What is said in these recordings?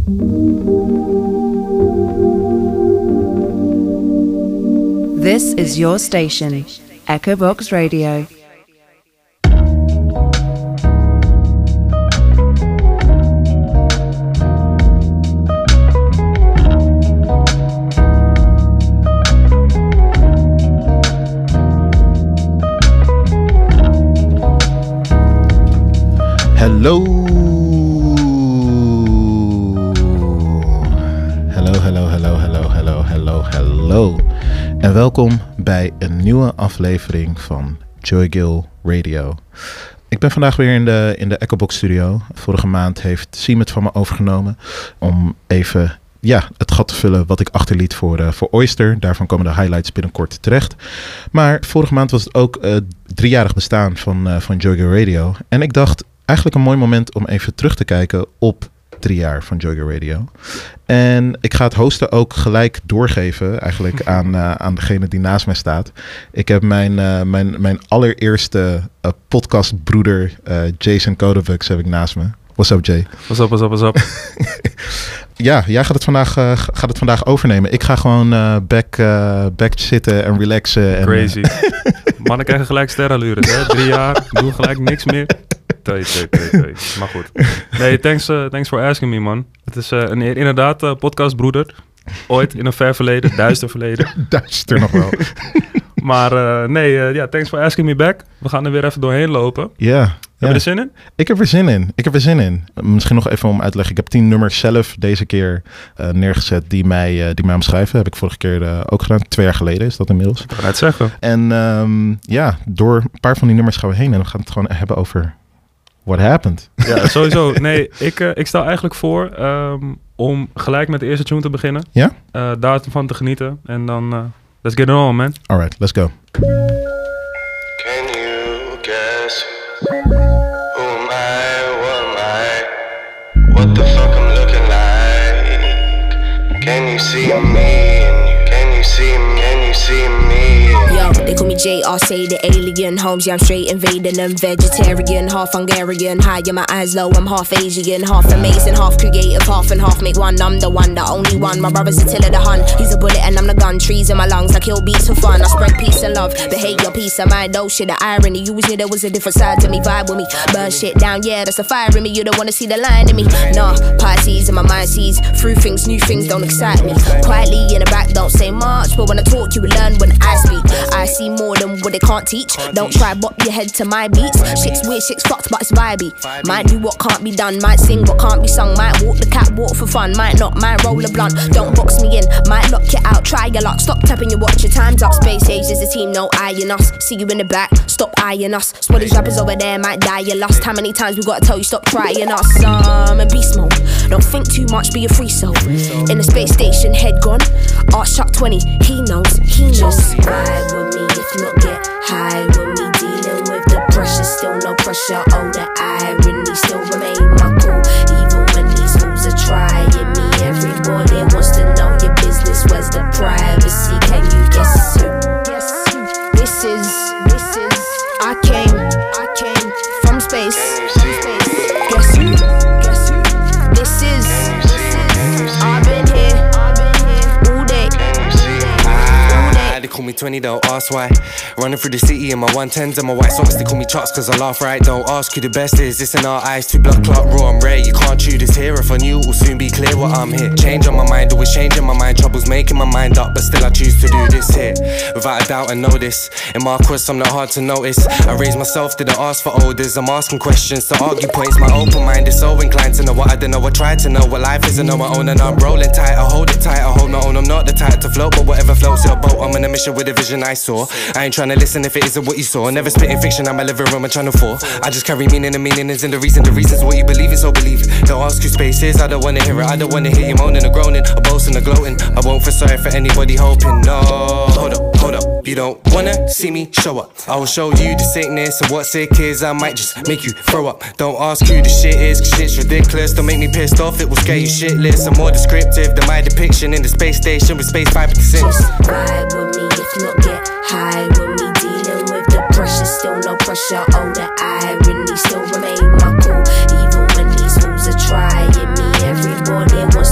This is your station, Echo Box Radio. Hallo. Hallo. En welkom bij een nieuwe aflevering van Joy Gill Radio. Ik ben vandaag weer in de Echo Box studio. Vorige maand heeft Siem het van me overgenomen om even het gat te vullen wat ik achterliet voor Oyster. Daarvan komen de highlights binnenkort terecht. Maar vorige maand was het ook 3-jarig bestaan van Joy Gill Radio. En ik dacht eigenlijk een mooi moment om even terug te kijken op 3 jaar van Joy Gill Radio. En ik ga het hosten ook gelijk doorgeven eigenlijk aan degene die naast mij staat. Ik heb mijn allereerste podcastbroeder Jason Kodovux heb ik naast me. What's up, Jay? What's up? Ja, jij gaat het vandaag overnemen. Ik ga gewoon back zitten en relaxen. Crazy. Mannen krijgen gelijk sterrenallures, hè? 3 jaar, doen gelijk niks meer. Twee. Maar goed. Nee, thanks for asking me, man. Het is een eer. Inderdaad, podcastbroeder. Ooit in een ver verleden, duister verleden. Duister nog wel. Maar thanks for asking me back. We gaan er weer even doorheen lopen. Ja. Heb je er zin in? Ik heb er zin in. Misschien nog even om uit te leggen. Ik heb 10 nummers zelf deze keer neergezet die mij omschrijven. Heb ik vorige keer ook gedaan. 2 jaar geleden is dat inmiddels. Ik ga het zeggen. En door een paar van die nummers gaan we heen. En we gaan het gewoon hebben over what happened. Ja, sowieso. Nee, ik stel eigenlijk voor om gelijk met de eerste tune te beginnen. Ja? Daarvan te genieten. En dan let's get it on, man. Alright, let's go. Can you guess who am I? What am I? What the fuck I'm looking like? Can you see me? Can you see me? Can you see me? Yo, they call me JRC, the alien. Holmes, yeah, I'm straight invading them. Vegetarian, half Hungarian. High in my eyes low, I'm half Asian. Half amazing, half creative, half and half make one. I'm the one, the only one. My brother's Attila the Hun. He's a bullet and I'm the gun. Trees in my lungs, I kill beats for fun. I spread peace and love, but hate your peace of mind. Oh shit, the irony. You was here, there was a different side to me. Vibe with me, burn shit down, yeah, that's the fire in me. You don't wanna see the line in me. Nah, parties in my mind sees through things, new things don't excite me. Quietly in the back, don't say much, but when I talk, you will learn when I speak. I see more than what they can't teach. Don't try bop your head to my beats. Shit's weird, shit's fucked, but it's vibey. Might do what can't be done, might sing what can't be sung. Might walk the catwalk for fun, might not, might roll a blunt. Don't box me in, might lock you out, try your luck. Stop tapping your watch, your time's up. Space age is a team, no eyeing us. See you in the back, stop eyeing us. Spot these rappers over there, might die your lust. How many times we gotta tell you stop trying us? I'm in beast mode, don't think too much, be a free soul. In the space station, head gone. Art Shark 20, he knows. Just ride with me, if not get high with me. Dealing with the pressure, still no pressure. Oh, the irony still remain my cool. Even when these fools are trying me, everybody wants to know your business. Where's the privacy? Can you guess who? This is. I came from space. Guess who? This is. I've been here all day. They call me 20, don't ask why. Running through the city in my 110s and my white socks. They call me Chucks cause I laugh right. Don't ask who the best is, it's in our eyes. 2 blood clot raw, I'm rare. You can't chew this here. If I knew, it will soon be clear what I'm here. Change on my mind, always changing my mind. Troubles making my mind up, but still I choose to do this here. Without a doubt I know this. In my quest I'm not hard to notice. I raised myself, didn't ask for orders. I'm asking questions to argue points. My open mind is so inclined to know what I don't know. I try to know what life is and know my own. And I'm rolling tight, I hold it tight, I hold my own. I'm not the type to float, but whatever floats your boat. I'm on a mission with a vision I saw. I ain't trying to listen if it isn't what you saw. Never spitting fiction, I'm a living room and channel 4. I just carry meaning, and meaning is in the reason's what you believe in, so believe. Don't ask who space is, I don't wanna hear it. I don't wanna hear you moaning or groaning, or boasting or gloating. I won't feel sorry for anybody hoping, no. Hold up, you don't wanna see me show up. I will show you the sickness of what sick is. I might just make you throw up. Don't ask who the shit is, cause shit's ridiculous. Don't make me pissed off, it will scare you shitless. I'm more descriptive than my depiction in the space station with space 5 6. Just ride with me, if not get high with me. Dealing with the pressure, still no pressure. Oh, the irony still remain my cool. Even when these fools are trying me, everybody wants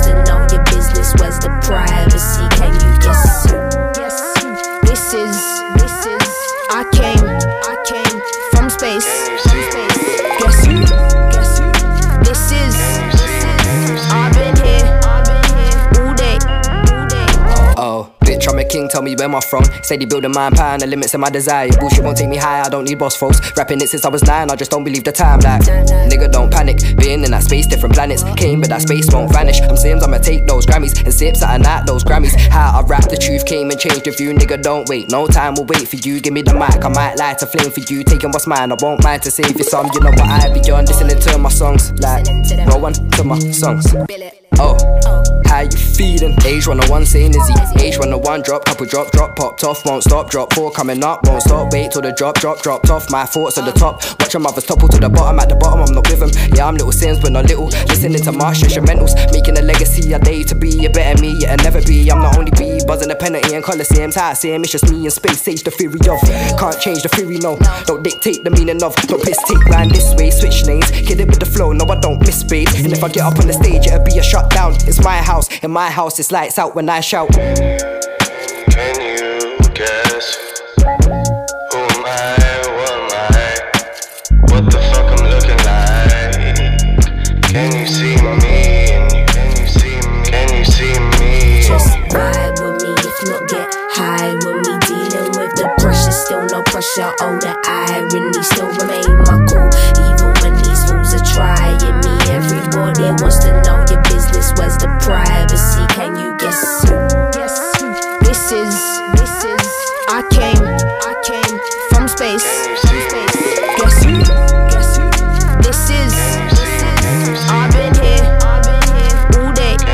me where my throne. Steady building my empire and the limits of my desire. Bullshit won't take me high, I don't need boss folks. Rapping it since I was 9, I just don't believe the time. Like, nigga don't panic, being in that space, different planets. Came but that space won't vanish. I'm Sims, I'ma take those Grammys and sips at a night, those Grammys. How I rap, the truth came and changed the view. Nigga don't wait, no time will wait for you. Give me the mic, I might light a flame for you. Taking what's mine, I won't mind to save you some. You know what I be on, listening to my songs. Like, roll one to my songs. Oh, how you feeling? Age 101 saying Izzy. Age 101 drop, couple drop, popped off, won't stop, drop 4 coming up, won't stop, wait till the dropped off. My thoughts at the top, watch them others topple to the bottom. At the bottom, I'm not with them. Yeah, I'm little Sims, but not little. Listening to Marsh instrumentals, making a legacy. I dare you to be a better me, yeah, never be. I'm not only be buzzing the penalty and Coliseums. How I see him, it's just me in space. Sage the theory of, can't change the theory, no. Don't dictate the meaning of, don't piss take round this way. Switch lanes, get it with the flow, no I don't miss bass. And if I get up on the stage, it'll be a shutdown. It's my house, in my house it's lights out when I shout. Can you guess who am I, what am I, what the fuck I'm looking like? Can you see me, can you see me? Just ride with me, if not get high with me. Dealing with the pressure, still no pressure. Oh, the irony still remain my cool. Even when these fools are trying me, everybody wants to know your business. Where's the privacy? Can you guess who? This is I came from space. Guess who? This is I've been here all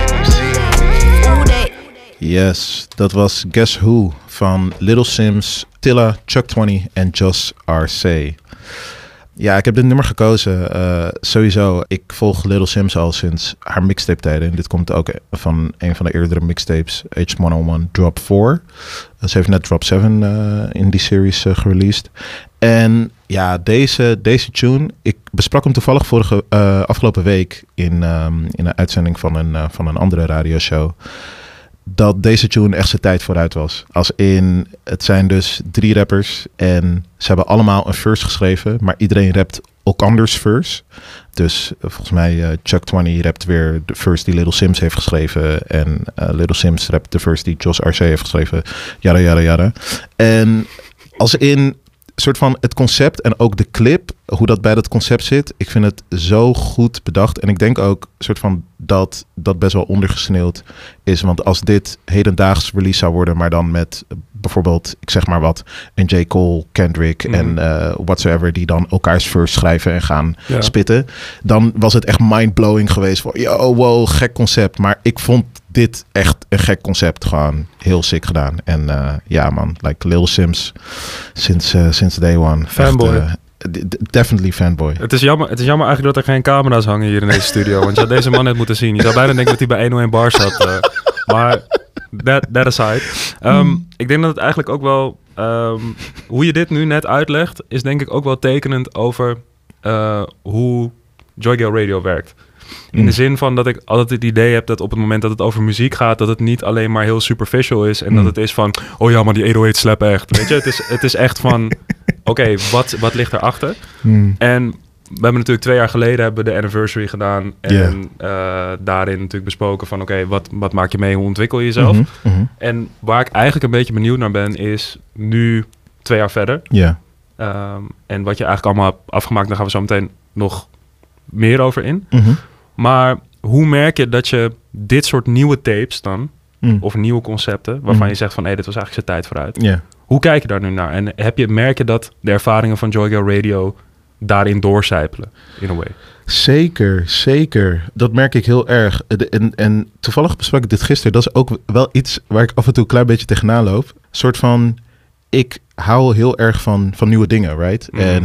day. Yes, dat was Guess Who van Little Sims, Tilla, Chuck 20 en Joss RC. Ja, ik heb dit nummer gekozen. Sowieso, ik volg Little Sims al sinds haar mixtape tijden. Dit komt ook van een van de eerdere mixtapes, H101 Drop 4. Ze heeft net Drop 7 in die series gereleased. En ja, deze tune, ik besprak hem toevallig afgelopen week in een uitzending van een andere radioshow. Dat deze tune echt zijn tijd vooruit was. Als in, het zijn dus 3 rappers en ze hebben allemaal een verse geschreven, maar iedereen rapt elkanders verse. Dus volgens mij Chuck 20 rapt weer de verse die Little Sims heeft geschreven en Little Sims rapt de verse die Joss RC heeft geschreven. Yada, yada, yada. En als in soort van het concept en ook de clip, hoe dat bij dat concept zit, ik vind het zo goed bedacht. En ik denk ook soort van dat best wel ondergesneeuwd is. Want als dit hedendaags release zou worden, maar dan met bijvoorbeeld, ik zeg maar wat, een J. Cole, Kendrick en whatsoever, die dan elkaars verse schrijven en gaan spitten, dan was het echt mindblowing geweest. Van, yo, wow, gek concept. Maar ik vond dit echt een gek concept. Gewoon heel sick gedaan. En ja man, like Lil Sims sinds day one. Fanboy. Echt, definitely fanboy. Het is jammer eigenlijk dat er geen camera's hangen hier in deze studio. Want je had deze man net moeten zien. Je zou bijna denken dat hij bij 101 Bar zat. Maar that aside. Ik denk dat het eigenlijk ook wel, hoe je dit nu net uitlegt, is denk ik ook wel tekenend over hoe Joy Girl Radio werkt. In de zin van dat ik altijd het idee heb dat op het moment dat het over muziek gaat, dat het niet alleen maar heel superficial is. En dat het is van, oh ja, maar die 808 slap echt. Weet je, het is echt van, oké, wat ligt erachter? En we hebben natuurlijk 2 jaar geleden hebben we de anniversary gedaan. En daarin natuurlijk besproken van, oké, wat maak je mee? Hoe ontwikkel je jezelf? En waar ik eigenlijk een beetje benieuwd naar ben, is nu 2 jaar verder. En wat je eigenlijk allemaal hebt afgemaakt, daar gaan we zo meteen nog meer over in. Maar hoe merk je dat je dit soort nieuwe tapes dan, of nieuwe concepten, waarvan je zegt van, dit was eigenlijk zijn tijd vooruit. Hoe kijk je daar nu naar? En merk je dat de ervaringen van Joy Girl Radio daarin doorcijpelen, in a way? Zeker. Dat merk ik heel erg. En toevallig besprak ik dit gisteren. Dat is ook wel iets waar ik af en toe een klein beetje tegenaan loop. Een soort van, ik hou heel erg van nieuwe dingen, right?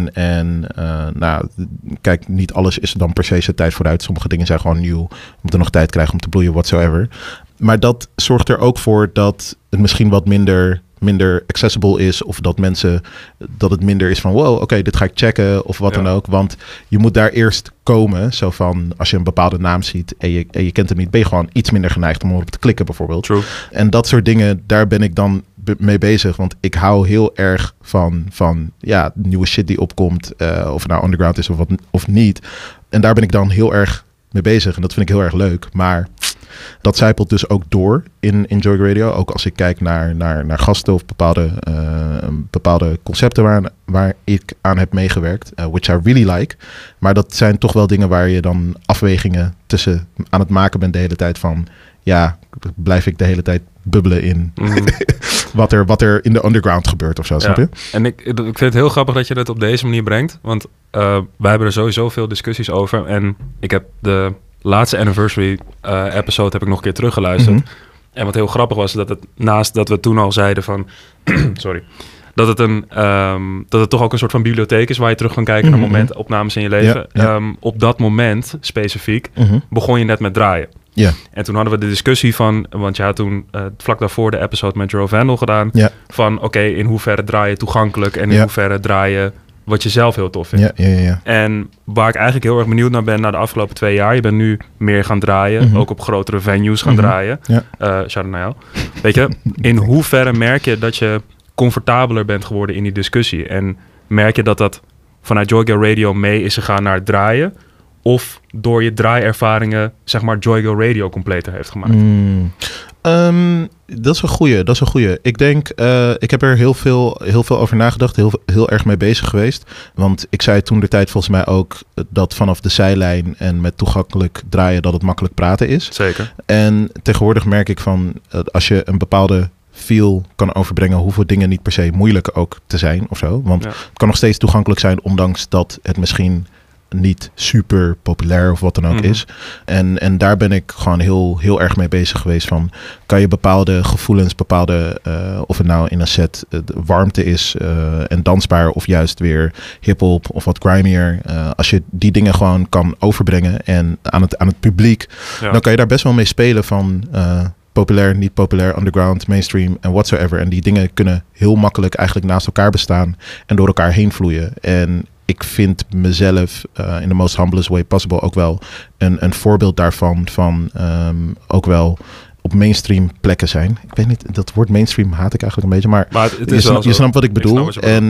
Nou, kijk, niet alles is dan per se zijn tijd vooruit. Sommige dingen zijn gewoon nieuw. We moeten nog tijd krijgen om te bloeien, whatsoever. Maar dat zorgt er ook voor dat het misschien wat minder accessible is, of dat het minder is van, wow, oké, dit ga ik checken, of wat dan ook. Want je moet daar eerst komen, zo van, als je een bepaalde naam ziet en je kent hem niet, ben je gewoon iets minder geneigd om erop te klikken, bijvoorbeeld. True. En dat soort dingen, daar ben ik dan mee bezig, want ik hou heel erg van nieuwe shit die opkomt, of het nou underground is of niet. En daar ben ik dan heel erg mee bezig en dat vind ik heel erg leuk. Maar Dat zijpelt dus ook door in Joy Radio. Ook als ik kijk naar gasten of bepaalde concepten waar ik aan heb meegewerkt. Which I really like. Maar dat zijn toch wel dingen waar je dan afwegingen tussen aan het maken bent de hele tijd van... Ja, blijf ik de hele tijd bubbelen in wat er in de underground gebeurt of zo, snap je? En ik vind het heel grappig dat je dat op deze manier brengt. Want wij hebben er sowieso veel discussies over. En ik heb de laatste anniversary episode heb ik nog een keer teruggeluisterd. En wat heel grappig was, dat het naast dat we toen al zeiden van... sorry. Dat het toch ook een soort van bibliotheek is waar je terug kan kijken naar momentopnames in je leven. Ja. Op dat moment specifiek begon je net met draaien. Ja. En toen hadden we de discussie van... Want je had toen vlak daarvoor de episode met Jerome Vandal gedaan. Ja. Van oké, in hoeverre draai je toegankelijk... en in hoeverre draai je wat je zelf heel tof vindt. Ja. En waar ik eigenlijk heel erg benieuwd naar ben... na de afgelopen 2 jaar... Je bent nu meer gaan draaien. Ook op grotere venues gaan draaien. Ja. Shout-out naar jou. Weet je, in hoeverre merk je dat je... comfortabeler bent geworden in die discussie? En merk je dat vanuit Joy Girl Radio mee is gegaan naar het draaien... of door je draaiervaringen, zeg maar, Joy Girl Radio completer heeft gemaakt? Dat is een goeie. Ik denk, ik heb er heel veel over nagedacht, heel erg mee bezig geweest. Want ik zei toen de tijd volgens mij ook dat vanaf de zijlijn en met toegankelijk draaien dat het makkelijk praten is. Zeker. En tegenwoordig merk ik van, als je een bepaalde feel kan overbrengen, hoeven dingen niet per se moeilijk ook te zijn of zo. Want het kan nog steeds toegankelijk zijn, ondanks dat het misschien niet super populair of wat dan ook is. En daar ben ik gewoon heel erg mee bezig geweest van, kan je bepaalde gevoelens, of het nou in een set warmte is en dansbaar of juist weer hiphop of wat grimier. Als je die dingen gewoon kan overbrengen en aan het publiek, dan kan je daar best wel mee spelen van populair, niet populair, underground, mainstream en whatsoever. En die dingen kunnen heel makkelijk eigenlijk naast elkaar bestaan en door elkaar heen vloeien. En ik vind mezelf in the most humblest way possible ook wel een voorbeeld daarvan, van ook wel op mainstream plekken zijn. Ik weet niet, dat woord mainstream haat ik eigenlijk een beetje, maar het is je snapt wat ik bedoel.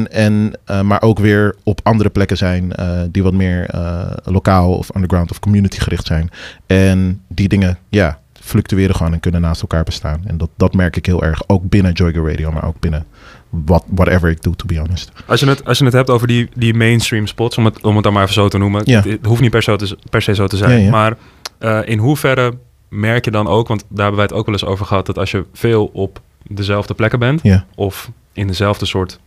Maar ook weer op andere plekken zijn die wat meer lokaal of underground of community gericht zijn. En die dingen, fluctueren gewoon en kunnen naast elkaar bestaan. En dat merk ik heel erg, ook binnen Joy Girl Radio, maar ook binnen whatever ik doe, to be honest. Als je het hebt over die mainstream spots, om het dan maar even zo te noemen. Ja. Het hoeft niet per se zo te zijn. Ja. Maar in hoeverre merk je dan ook, want daar hebben wij het ook wel eens over gehad, dat als je veel op dezelfde plekken bent, of in dezelfde soort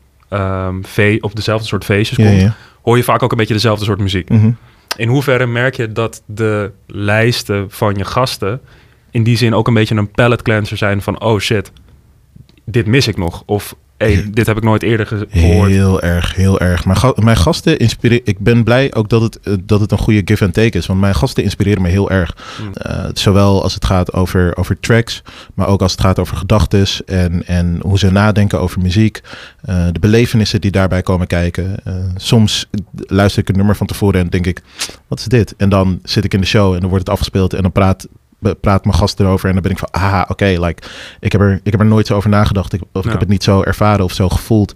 op dezelfde soort feestjes komt, hoor je vaak ook een beetje dezelfde soort muziek. In hoeverre merk je dat de lijsten van je gasten in die zin ook een beetje een palate cleanser zijn van, oh shit, dit mis ik nog. Of dit heb ik nooit eerder gehoord. Heel erg. Mijn gasten inspireren... Ik ben blij ook dat het een goede give and take is. Want mijn gasten inspireren me heel erg. Zowel als het gaat over tracks, maar ook als het gaat over gedachtes en hoe ze nadenken over muziek. De belevenissen die daarbij komen kijken. Soms luister ik een nummer van tevoren en denk ik, wat is dit? En dan zit ik in de show en dan wordt het afgespeeld en dan praat mijn gast erover en dan ben ik van, ik heb er nooit zo over nagedacht ik heb het niet zo ervaren of zo gevoeld.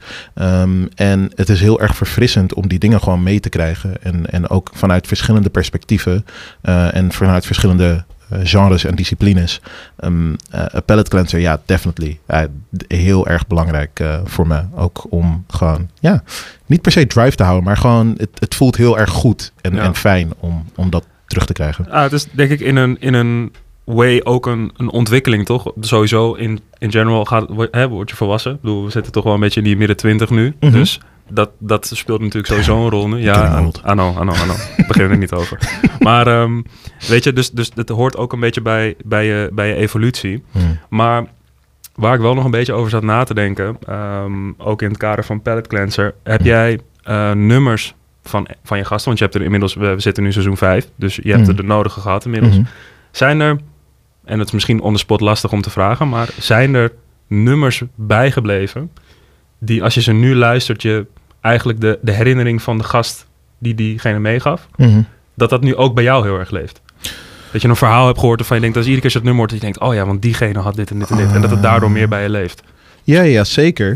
En het is heel erg verfrissend om die dingen gewoon mee te krijgen en ook vanuit verschillende perspectieven en vanuit verschillende genres en disciplines. Palette cleanser, definitely. Heel erg belangrijk voor me. Ook om gewoon, niet per se drive te houden, maar gewoon, het voelt heel erg goed en fijn om dat terug te krijgen. Het is denk ik in een way ook een ontwikkeling, toch? Sowieso in general word je volwassen. Ik bedoel, we zitten toch wel een beetje in die midden 20 nu. Dus dat speelt natuurlijk sowieso een rol nu. Ja, I know. Begin er niet over. Maar weet je, dus het hoort ook een beetje bij je evolutie. Maar waar ik wel nog een beetje over zat na te denken, ook in het kader van Palette Cleanser, heb jij nummers van je gasten, want je hebt er inmiddels, we zitten nu seizoen 5, dus je hebt er de nodige gehad inmiddels. Zijn er, en het is misschien on the spot lastig om te vragen, maar zijn er nummers bijgebleven die, als je ze nu luistert, je eigenlijk de herinnering van de gast die diegene meegaf, dat nu ook bij jou heel erg leeft? Dat je een verhaal hebt gehoord waarvan je denkt, als iedere keer je het nummer hoort, dat je denkt, oh ja, want diegene had dit en dit en dit, en dat het daardoor meer bij je leeft. Ja, zeker.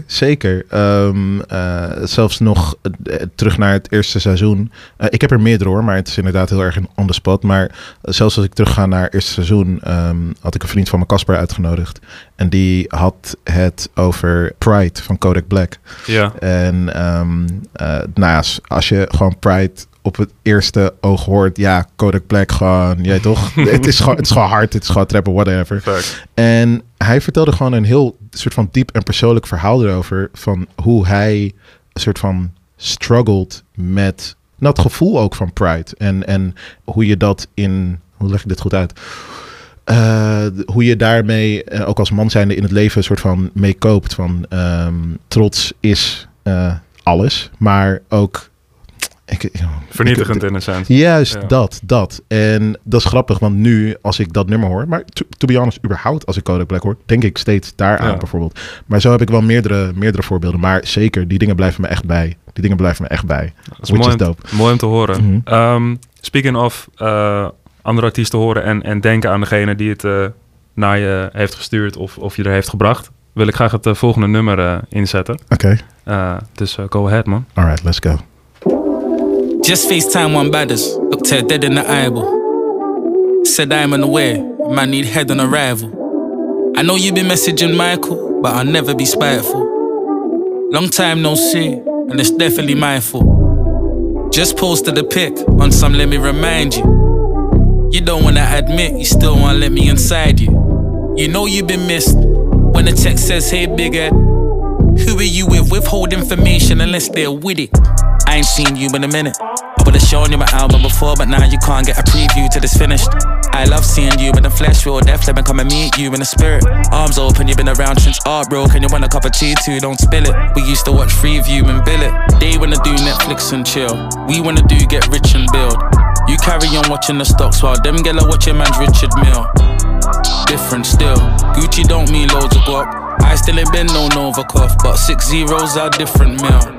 Zelfs nog terug naar het eerste seizoen. Ik heb er meerdere hoor, maar het is inderdaad heel erg on the spot. Maar zelfs als ik terug ga naar het eerste seizoen, had ik een vriend van me, Casper, uitgenodigd. En die had het over Pride van Kodak Black. Ja. En als je gewoon Pride op het eerste oog hoort, ja, Kodak Black gewoon, jij toch? het is gewoon hard, het is gewoon trappen, whatever. Fact. En hij vertelde gewoon een heel soort van diep en persoonlijk verhaal erover van hoe hij een soort van struggled met dat gevoel ook van Pride. En hoe je dat hoe leg ik dit goed uit? Hoe je daarmee, ook als man zijnde in het leven, een soort van mee koopt. Van trots is alles, maar ook vernietigend in een sens. Juist, dat. En dat is grappig, want nu als ik dat nummer hoor, maar to be honest, überhaupt als ik Kodak Black hoor, denk ik steeds daaraan bijvoorbeeld. Maar zo heb ik wel meerdere voorbeelden. Maar zeker, die dingen blijven me echt bij. Dat is mooi om te horen. Mm-hmm. Speaking of andere artiesten horen en denken aan degene die het naar je heeft gestuurd of je er heeft gebracht, wil ik graag het volgende nummer inzetten. Oké. Dus go ahead, man. Alright, let's go. Just FaceTime one badders, looked her dead in the eyeball. Said I'm unaware, man need head on arrival. I know you been messaging Michael, but I'll never be spiteful. Long time no see, and it's definitely my fault. Just posted a pic on some let me remind you. You don't wanna admit, you still wanna let me inside you. You know you've been missed, when the text says hey big head. Who are you with? Withhold information unless they're with it. I ain't seen you in a minute. I would've shown you my album before, but now you can't get a preview till it's finished. I love seeing you in the flesh, real death, let me come and meet you in the spirit. Arms open, you've been around since art broke, and you want a cup of tea too, don't spill it. We used to watch Freeview and bill it. They wanna do Netflix and chill. We wanna do get rich and build. You carry on watching the stocks while them gala watching man's Richard Mille. Different still, Gucci don't mean loads of guap. I still ain't been no Novikov, but 6 zeros are different mill.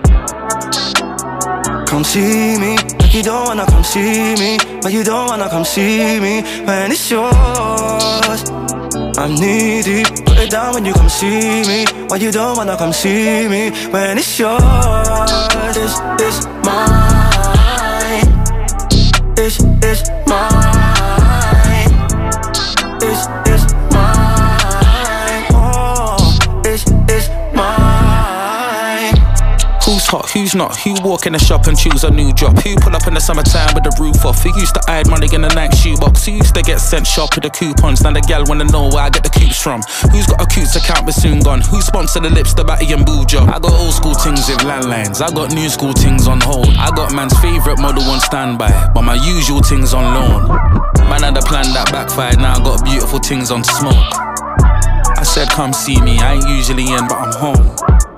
Come see me, like you don't wanna come see me, but you don't wanna come see me when it's yours. I'm needy, put it down when you come see me, but you don't wanna come see me when it's yours. This is mine. This is mine. This is mine. Oh, this is mine. Who's hot, who's not? Who walk in the shop and choose a new drop? Who pull up in the summertime with the roof off? Who used to hide money in the Nike shoebox? Who used to get sent shop with the coupons? Now the gal wanna know where I get the coops from. Who's got a coots account but soon gone? Who sponsored the lips, the batty and boo job? I got old school things with landlines, I got new school things on hold. I got man's favourite model on standby, but my usual things on loan. Man had a plan that backfired, now I got beautiful things on smoke. I said come see me, I ain't usually in but I'm home.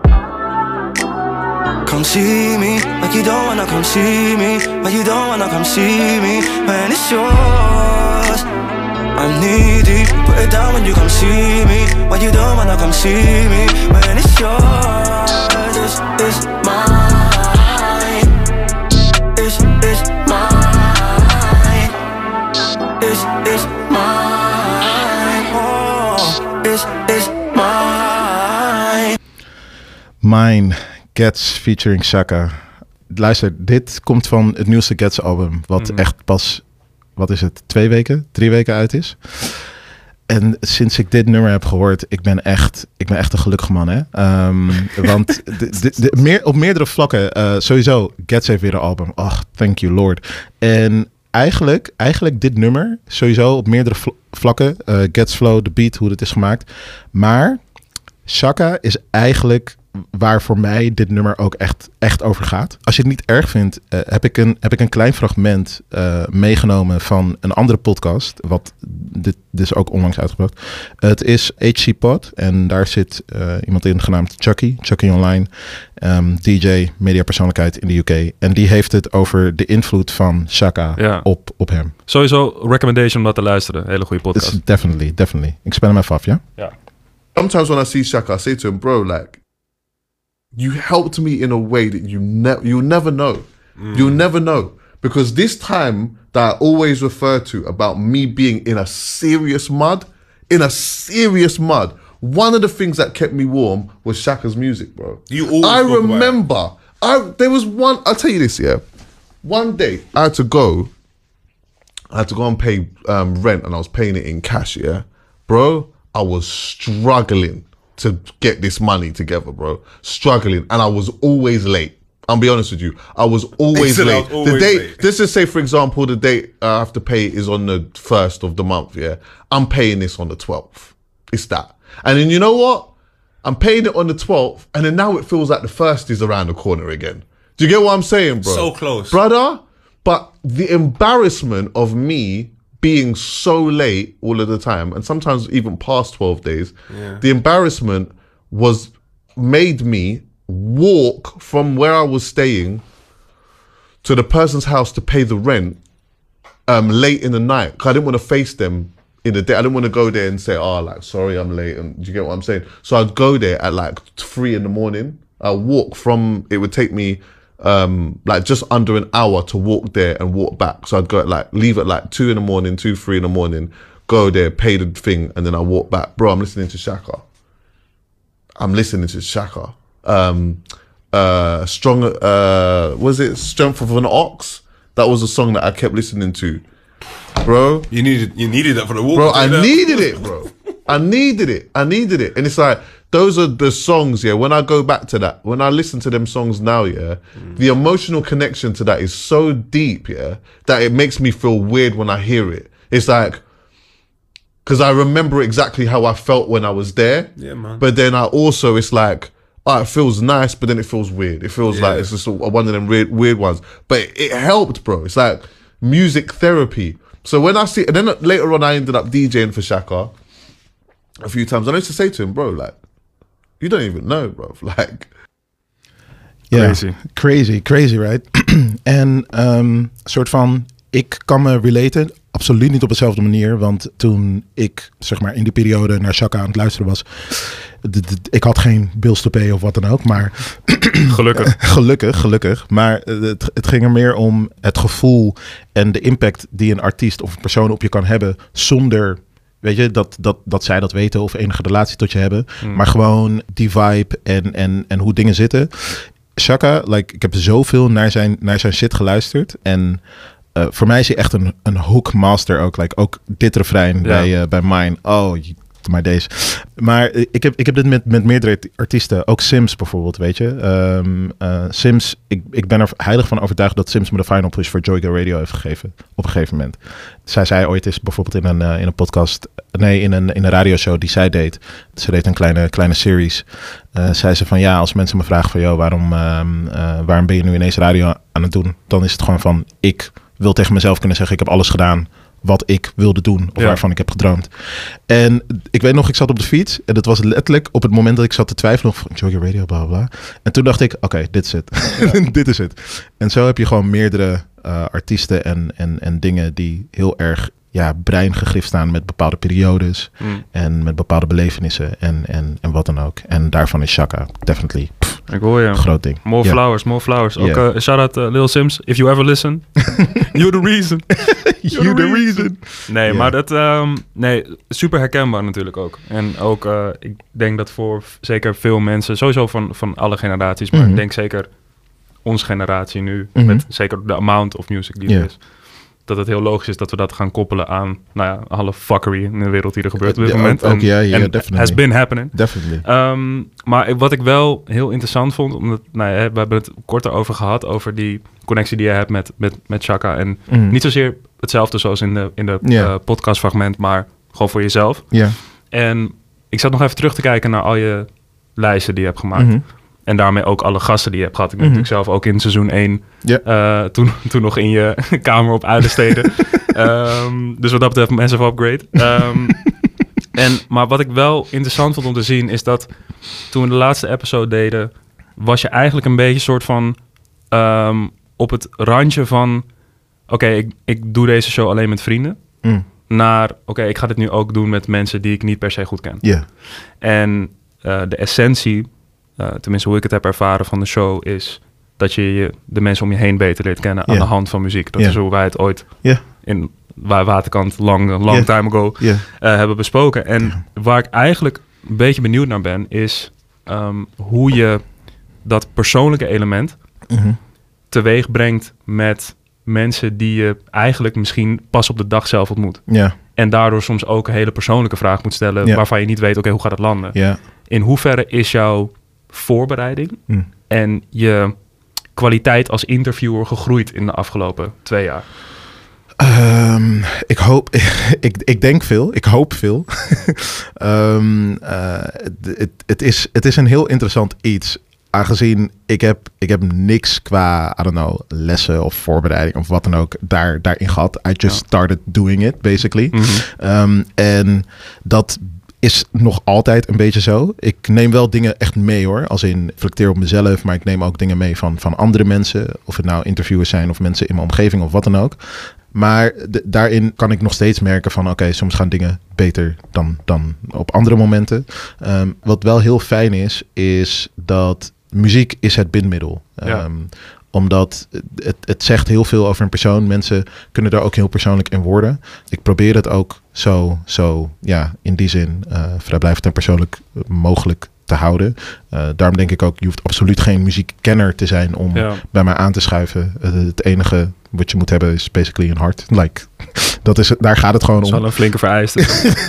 Come see me, like you don't wanna come see me, but you don't wanna come see me when it's yours. I'm needy, put it down when you come see me, but you don't wanna come see me when it's yours. This is mine. This is mine. This is mine. Oh, this is mine. Mine. Gets featuring Shaka. Luister, dit komt van het nieuwste Gets album, wat echt pas, 3 weken uit is. En sinds ik dit nummer heb gehoord, ik ben echt een gelukkig man, hè. Want op meerdere vlakken, sowieso, Gets heeft weer een album. Ach, thank you Lord. En eigenlijk dit nummer, sowieso op meerdere vlakken, Gets Flow, de beat, hoe het is gemaakt. Maar Shaka is eigenlijk waar voor mij dit nummer ook echt over gaat. Als je het niet erg vindt, heb ik een klein fragment meegenomen van een andere podcast, wat dit is ook onlangs uitgebracht. Het is HC Pod en daar zit iemand in genaamd Chucky Online, DJ, mediapersoonlijkheid in de UK. En die heeft het over de invloed van Shaka op hem. Sowieso recommendation om dat te luisteren. Hele goede podcast. Definitely. Ik spel hem even af, ja? Ja. Sometimes when I see Shaka, I say to him, bro, like, you helped me in a way that you'll never know. You'll never know. Because this time that I always refer to about me being in a serious mud one of the things that kept me warm was Shaka's music, bro. You always I talk about remember. There was one. I'll tell you this. Yeah, one day I had to go and pay rent, and I was paying it in cash. Yeah, bro. I was struggling to get this money together, bro. Struggling, and I was always late. I'll be honest with you. I was always late. The date, let's just say, for example, the date I have to pay is on the 1st of the month, yeah? I'm paying this on the 12th. It's that. And then you know what? I'm paying it on the 12th, and then now it feels like the 1st is around the corner again. Do you get what I'm saying, bro? So close. Brother, but the embarrassment of me being so late all of the time, and sometimes even past 12 days, the embarrassment made me walk from where I was staying to the person's house to pay the rent late in the night, because I didn't want to face them in the day. I didn't want to go there and say, sorry, I'm late. And do you get what I'm saying? So I'd go there at like 3 a.m. I'd walk from, it would take me just under an hour to walk there and walk back. So I'd go leave at like 2 a.m, 3 a.m, go there, pay the thing, and then I walk back. Bro, I'm listening to Shaka. Strength of an Ox? That was a song that I kept listening to, bro. You needed that for the walk. Bro, I needed it, bro. I needed it. And it's like, those are the songs, yeah. When I go back to that, when I listen to them songs now, yeah, the emotional connection to that is so deep, yeah, that it makes me feel weird when I hear it. It's like, because I remember exactly how I felt when I was there. Yeah, man. But then it's like, it feels nice, but then it feels weird. It feels like it's just one of them weird ones. But it helped, bro. It's like music therapy. So when I see, and then later on I ended up DJing for Shaka a few times. And I used to say to him, bro, like, you don't even know, bro. Like, crazy, right? En soort van, ik kan me relaten, absoluut niet op dezelfde manier, want toen ik, zeg maar, in die periode naar Shaka aan het luisteren was, ik had geen bills to pay of wat dan ook, maar gelukkig. Maar het ging er meer om het gevoel en de impact die een artiest of een persoon op je kan hebben zonder, weet je, dat zij dat weten of enige relatie tot je hebben. Maar gewoon die vibe en hoe dingen zitten. Shaka, ik heb zoveel naar zijn shit geluisterd. En voor mij is hij echt een hook master ook. Ook dit refrein bij Mine. Oh, maar deze. Maar ik heb dit met meerdere artiesten. Ook Sims bijvoorbeeld, weet je. Sims, ik ben er heilig van overtuigd dat Sims me de final push voor Joy Girl Radio heeft gegeven. Op een gegeven moment. Zij zei ooit eens bijvoorbeeld in een podcast. Nee, in een radioshow die zij deed. Ze deed een kleine series. Zei ze van als mensen me vragen van waarom ben je nu ineens radio aan het doen? Dan is het gewoon van, ik wil tegen mezelf kunnen zeggen, ik heb alles gedaan wat ik wilde doen of waarvan ik heb gedroomd. En ik weet nog, ik zat op de fiets en dat was letterlijk op het moment dat ik zat te twijfelen van Joy Girl Radio, bla bla. En toen dacht ik, oké, dit is het. Dit is het. En zo heb je gewoon meerdere artiesten en dingen die heel erg brein gegrift staan met bepaalde periodes en met bepaalde belevenissen en wat dan ook. En daarvan is Shaka definitely ik hoor je. Een groot ding. More flowers. Ook shout out Lil Sims, if you ever listen. You're the reason. You're the reason. Nee, maar dat super herkenbaar natuurlijk ook. En ook, ik denk dat voor zeker veel mensen, sowieso van alle generaties, maar ik denk zeker onze generatie nu, met zeker de amount of music die er is, dat het heel logisch is dat we dat gaan koppelen aan alle fuckery in de wereld die er gebeurt op dit moment. En has been happening. Definitely. Maar wat ik wel heel interessant vond, omdat we hebben het korter over gehad, over die connectie die je hebt met Shaka. En niet zozeer hetzelfde zoals in de podcastfragment, maar gewoon voor jezelf. Yeah. En ik zat nog even terug te kijken naar al je lijsten die je hebt gemaakt. En daarmee ook alle gasten die je hebt gehad. Ik ben natuurlijk zelf ook in seizoen 1... Toen nog in je kamer op Uilenstede. Dus wat dat betreft massive upgrade. Maar wat ik wel interessant vond om te zien, is dat toen we de laatste episode deden, was je eigenlijk een beetje soort van op het randje van, oké, ik doe deze show alleen met vrienden. Naar, oké, ik ga dit nu ook doen met mensen die ik niet per se goed ken. Yeah. En de essentie, tenminste hoe ik het heb ervaren van de show, is dat je de mensen om je heen beter leert kennen aan de hand van muziek. Dat is hoe wij het ooit in Waterkant long time ago hebben besproken. En waar ik eigenlijk een beetje benieuwd naar ben, is hoe je dat persoonlijke element teweeg brengt met mensen die je eigenlijk misschien pas op de dag zelf ontmoet. Ja. En daardoor soms ook een hele persoonlijke vraag moet stellen waarvan je niet weet, oké, hoe gaat het landen? Ja. In hoeverre is jouw voorbereiding en je kwaliteit als interviewer gegroeid in de afgelopen 2 jaar? Ik denk veel. Ik hoop veel. Het is een heel interessant iets. Aangezien ik heb niks qua, I don't know, lessen of voorbereiding of wat dan ook daarin gehad. I just started doing it, basically. En dat is nog altijd een beetje zo. Ik neem wel dingen echt mee hoor. Als in reflecteer op mezelf, maar ik neem ook dingen mee van andere mensen. Of het nou interviewers zijn of mensen in mijn omgeving of wat dan ook. Maar daarin kan ik nog steeds merken van oké, soms gaan dingen beter dan op andere momenten. Wat wel heel fijn is dat muziek is het bindmiddel. Omdat het zegt heel veel over een persoon. Mensen kunnen daar ook heel persoonlijk in worden. Ik probeer het ook zo in die zin vrijblijvend en persoonlijk mogelijk te houden. Daarom denk ik ook, je hoeft absoluut geen muziekkenner te zijn om bij mij aan te schuiven. Het enige wat je moet hebben is basically een hart. Like, daar gaat het gewoon om. Dat is wel een flinke vereiste.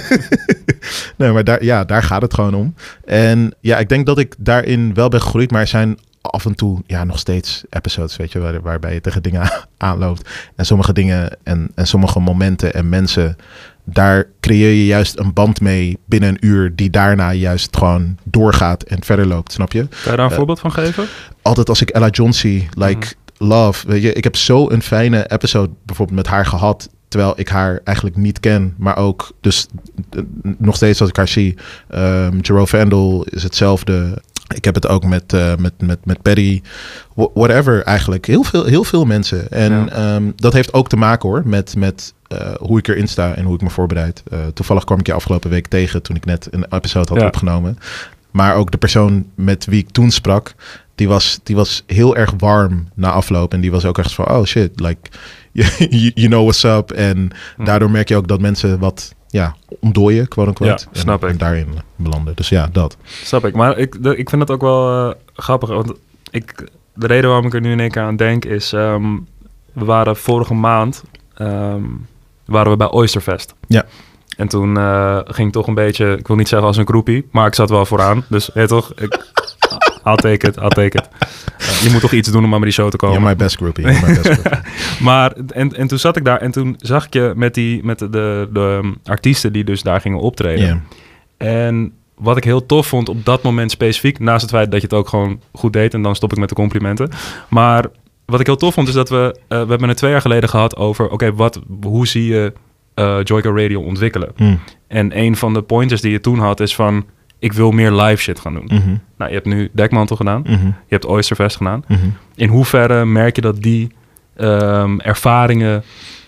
Nee, maar daar gaat het gewoon om. En ja, ik denk dat ik daarin wel ben gegroeid, maar er zijn af en toe nog steeds episodes, weet je, waarbij je tegen dingen aanloopt. En sommige dingen en sommige momenten en mensen, daar creëer je juist een band mee binnen een uur die daarna juist gewoon doorgaat en verder loopt, snap je? Kan je daar een voorbeeld van geven? Altijd als ik Ella John zie, Love, weet je, ik heb zo een fijne episode bijvoorbeeld met haar gehad, terwijl ik haar eigenlijk niet ken, maar ook dus nog steeds als ik haar zie. Jerome Vandal is hetzelfde. Ik heb het ook met Paddy, whatever eigenlijk. Heel veel mensen. En dat heeft ook te maken hoor met hoe ik erin sta en hoe ik me voorbereid. Toevallig kwam ik je afgelopen week tegen toen ik net een episode had opgenomen. Maar ook de persoon met wie ik toen sprak, die was heel erg warm na afloop. En die was ook echt van, oh shit, like, you know what's up. En daardoor merk je ook dat mensen wat ontdooien, quote-unquote. Ja, snap ik. En daarin belanden. Dus ja, dat. Snap ik. Maar ik vind het ook wel grappig. Want de reden waarom ik er nu in één keer aan denk is, we waren vorige maand waren we bij Oysterfest. Ja. En toen ging toch een beetje, ik wil niet zeggen als een groepie, maar ik zat wel vooraan. Dus toch, I'll take it. Je moet toch iets doen om maar die show te komen. You're my best groupie. Maar, en toen zat ik daar en toen zag ik je met de artiesten die dus daar gingen optreden. Yeah. En wat ik heel tof vond op dat moment specifiek, naast het feit dat je het ook gewoon goed deed, en dan stop ik met de complimenten. Maar wat ik heel tof vond is dat we hebben het 2 jaar geleden gehad over, hoe zie je Joy Girl Radio ontwikkelen? En een van de pointers die je toen had is van, ik wil meer live shit gaan doen. Nou, je hebt nu Dekmantel gedaan. Je hebt Oysterfest gedaan. In hoeverre merk je dat die ervaringen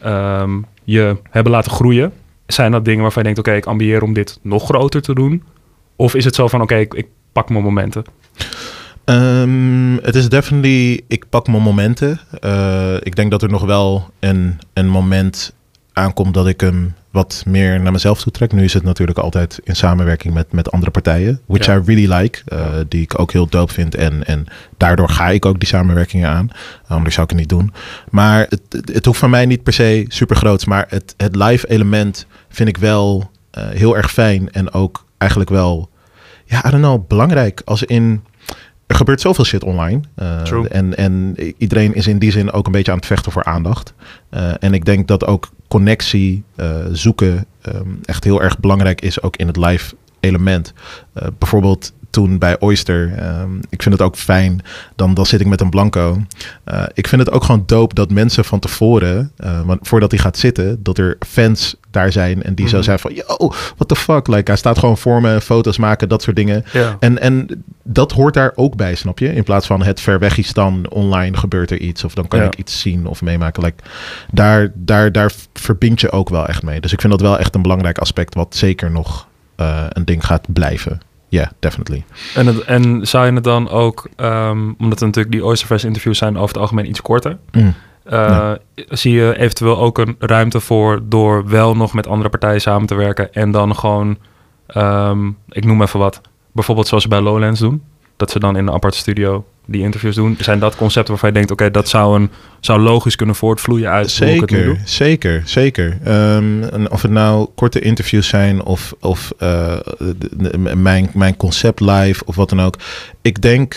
je hebben laten groeien? Zijn dat dingen waarvan je denkt, oké, ik ambieer om dit nog groter te doen? Of is het zo van, oké, ik pak mijn momenten? Het is definitely, ik pak mijn momenten. Ik denk dat er nog wel een moment aankomt dat ik hem wat meer naar mezelf toe trek. Nu is het natuurlijk altijd in samenwerking met andere partijen, which I really like, die ik ook heel dope vind en daardoor ga ik ook die samenwerkingen aan. Anders zou ik het niet doen. Maar het hoeft van mij niet per se super groots, maar het live element vind ik wel heel erg fijn en ook eigenlijk wel, I don't know, belangrijk. Als in, er gebeurt zoveel shit online. En iedereen is in die zin ook een beetje aan het vechten voor aandacht. En ik denk dat ook connectie zoeken echt heel erg belangrijk is, ook in het live element. Bijvoorbeeld toen bij Oyster. Ik vind het ook fijn. Dan zit ik met een blanco. Ik vind het ook gewoon dope dat mensen van tevoren, want voordat hij gaat zitten, dat er fans daar zijn en die zo zijn van, yo, what the fuck? Like, hij staat gewoon voor me, foto's maken, dat soort dingen. Ja. En dat hoort daar ook bij, snap je? In plaats van het ver weg is dan online gebeurt er iets of dan kan ik iets zien of meemaken. Like, daar verbind je ook wel echt mee. Dus ik vind dat wel echt een belangrijk aspect wat zeker nog een ding gaat blijven. Yeah, definitely. En zou je het dan ook, omdat natuurlijk die Oysterfest interviews zijn over het algemeen iets korter. Zie je eventueel ook een ruimte voor door wel nog met andere partijen samen te werken en dan gewoon Ik noem even wat. Bijvoorbeeld zoals ze bij Lowlands doen. Dat ze dan in een aparte studio die interviews doen. Zijn dat concepten waarvan je denkt... oké, dat zou logisch kunnen voortvloeien uit hoe ik het nu doe? Zeker. En of het nou korte interviews zijn... of mijn concept live of wat dan ook. Ik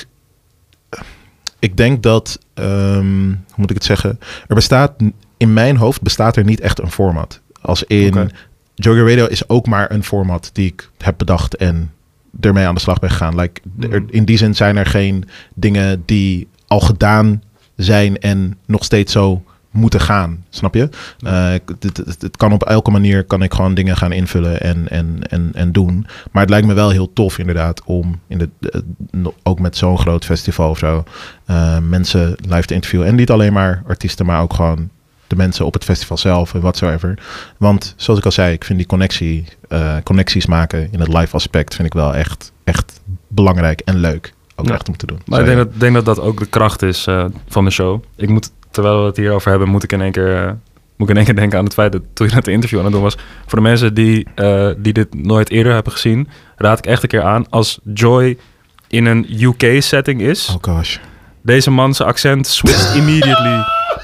denk dat... hoe moet ik het zeggen? In mijn hoofd bestaat er niet echt een format. Als in... Joe Radio is ook maar een format die ik heb bedacht... en ermee aan de slag ben gegaan. In die zin zijn er geen dingen die al gedaan zijn en nog steeds zo moeten gaan. Snap je? Het kan op elke manier kan ik gewoon dingen gaan invullen en doen. Maar het lijkt me wel heel tof inderdaad om ook met zo'n groot festival of zo mensen live te interviewen. En niet alleen maar artiesten, maar ook gewoon de mensen op het festival zelf en whatsoever. Want zoals ik al zei, ik vind die connecties maken in het live aspect vind ik wel echt belangrijk en leuk. Ook echt om te doen. Maar ik denk dat dat ook de kracht is van de show. Terwijl we het hierover hebben, moet ik in één keer denken aan het feit dat toen je het interview aan het doen was. Voor de mensen die dit nooit eerder hebben gezien, raad ik echt een keer aan als Joy in een UK setting is. Oh gosh. Deze man zijn accent switcht immediately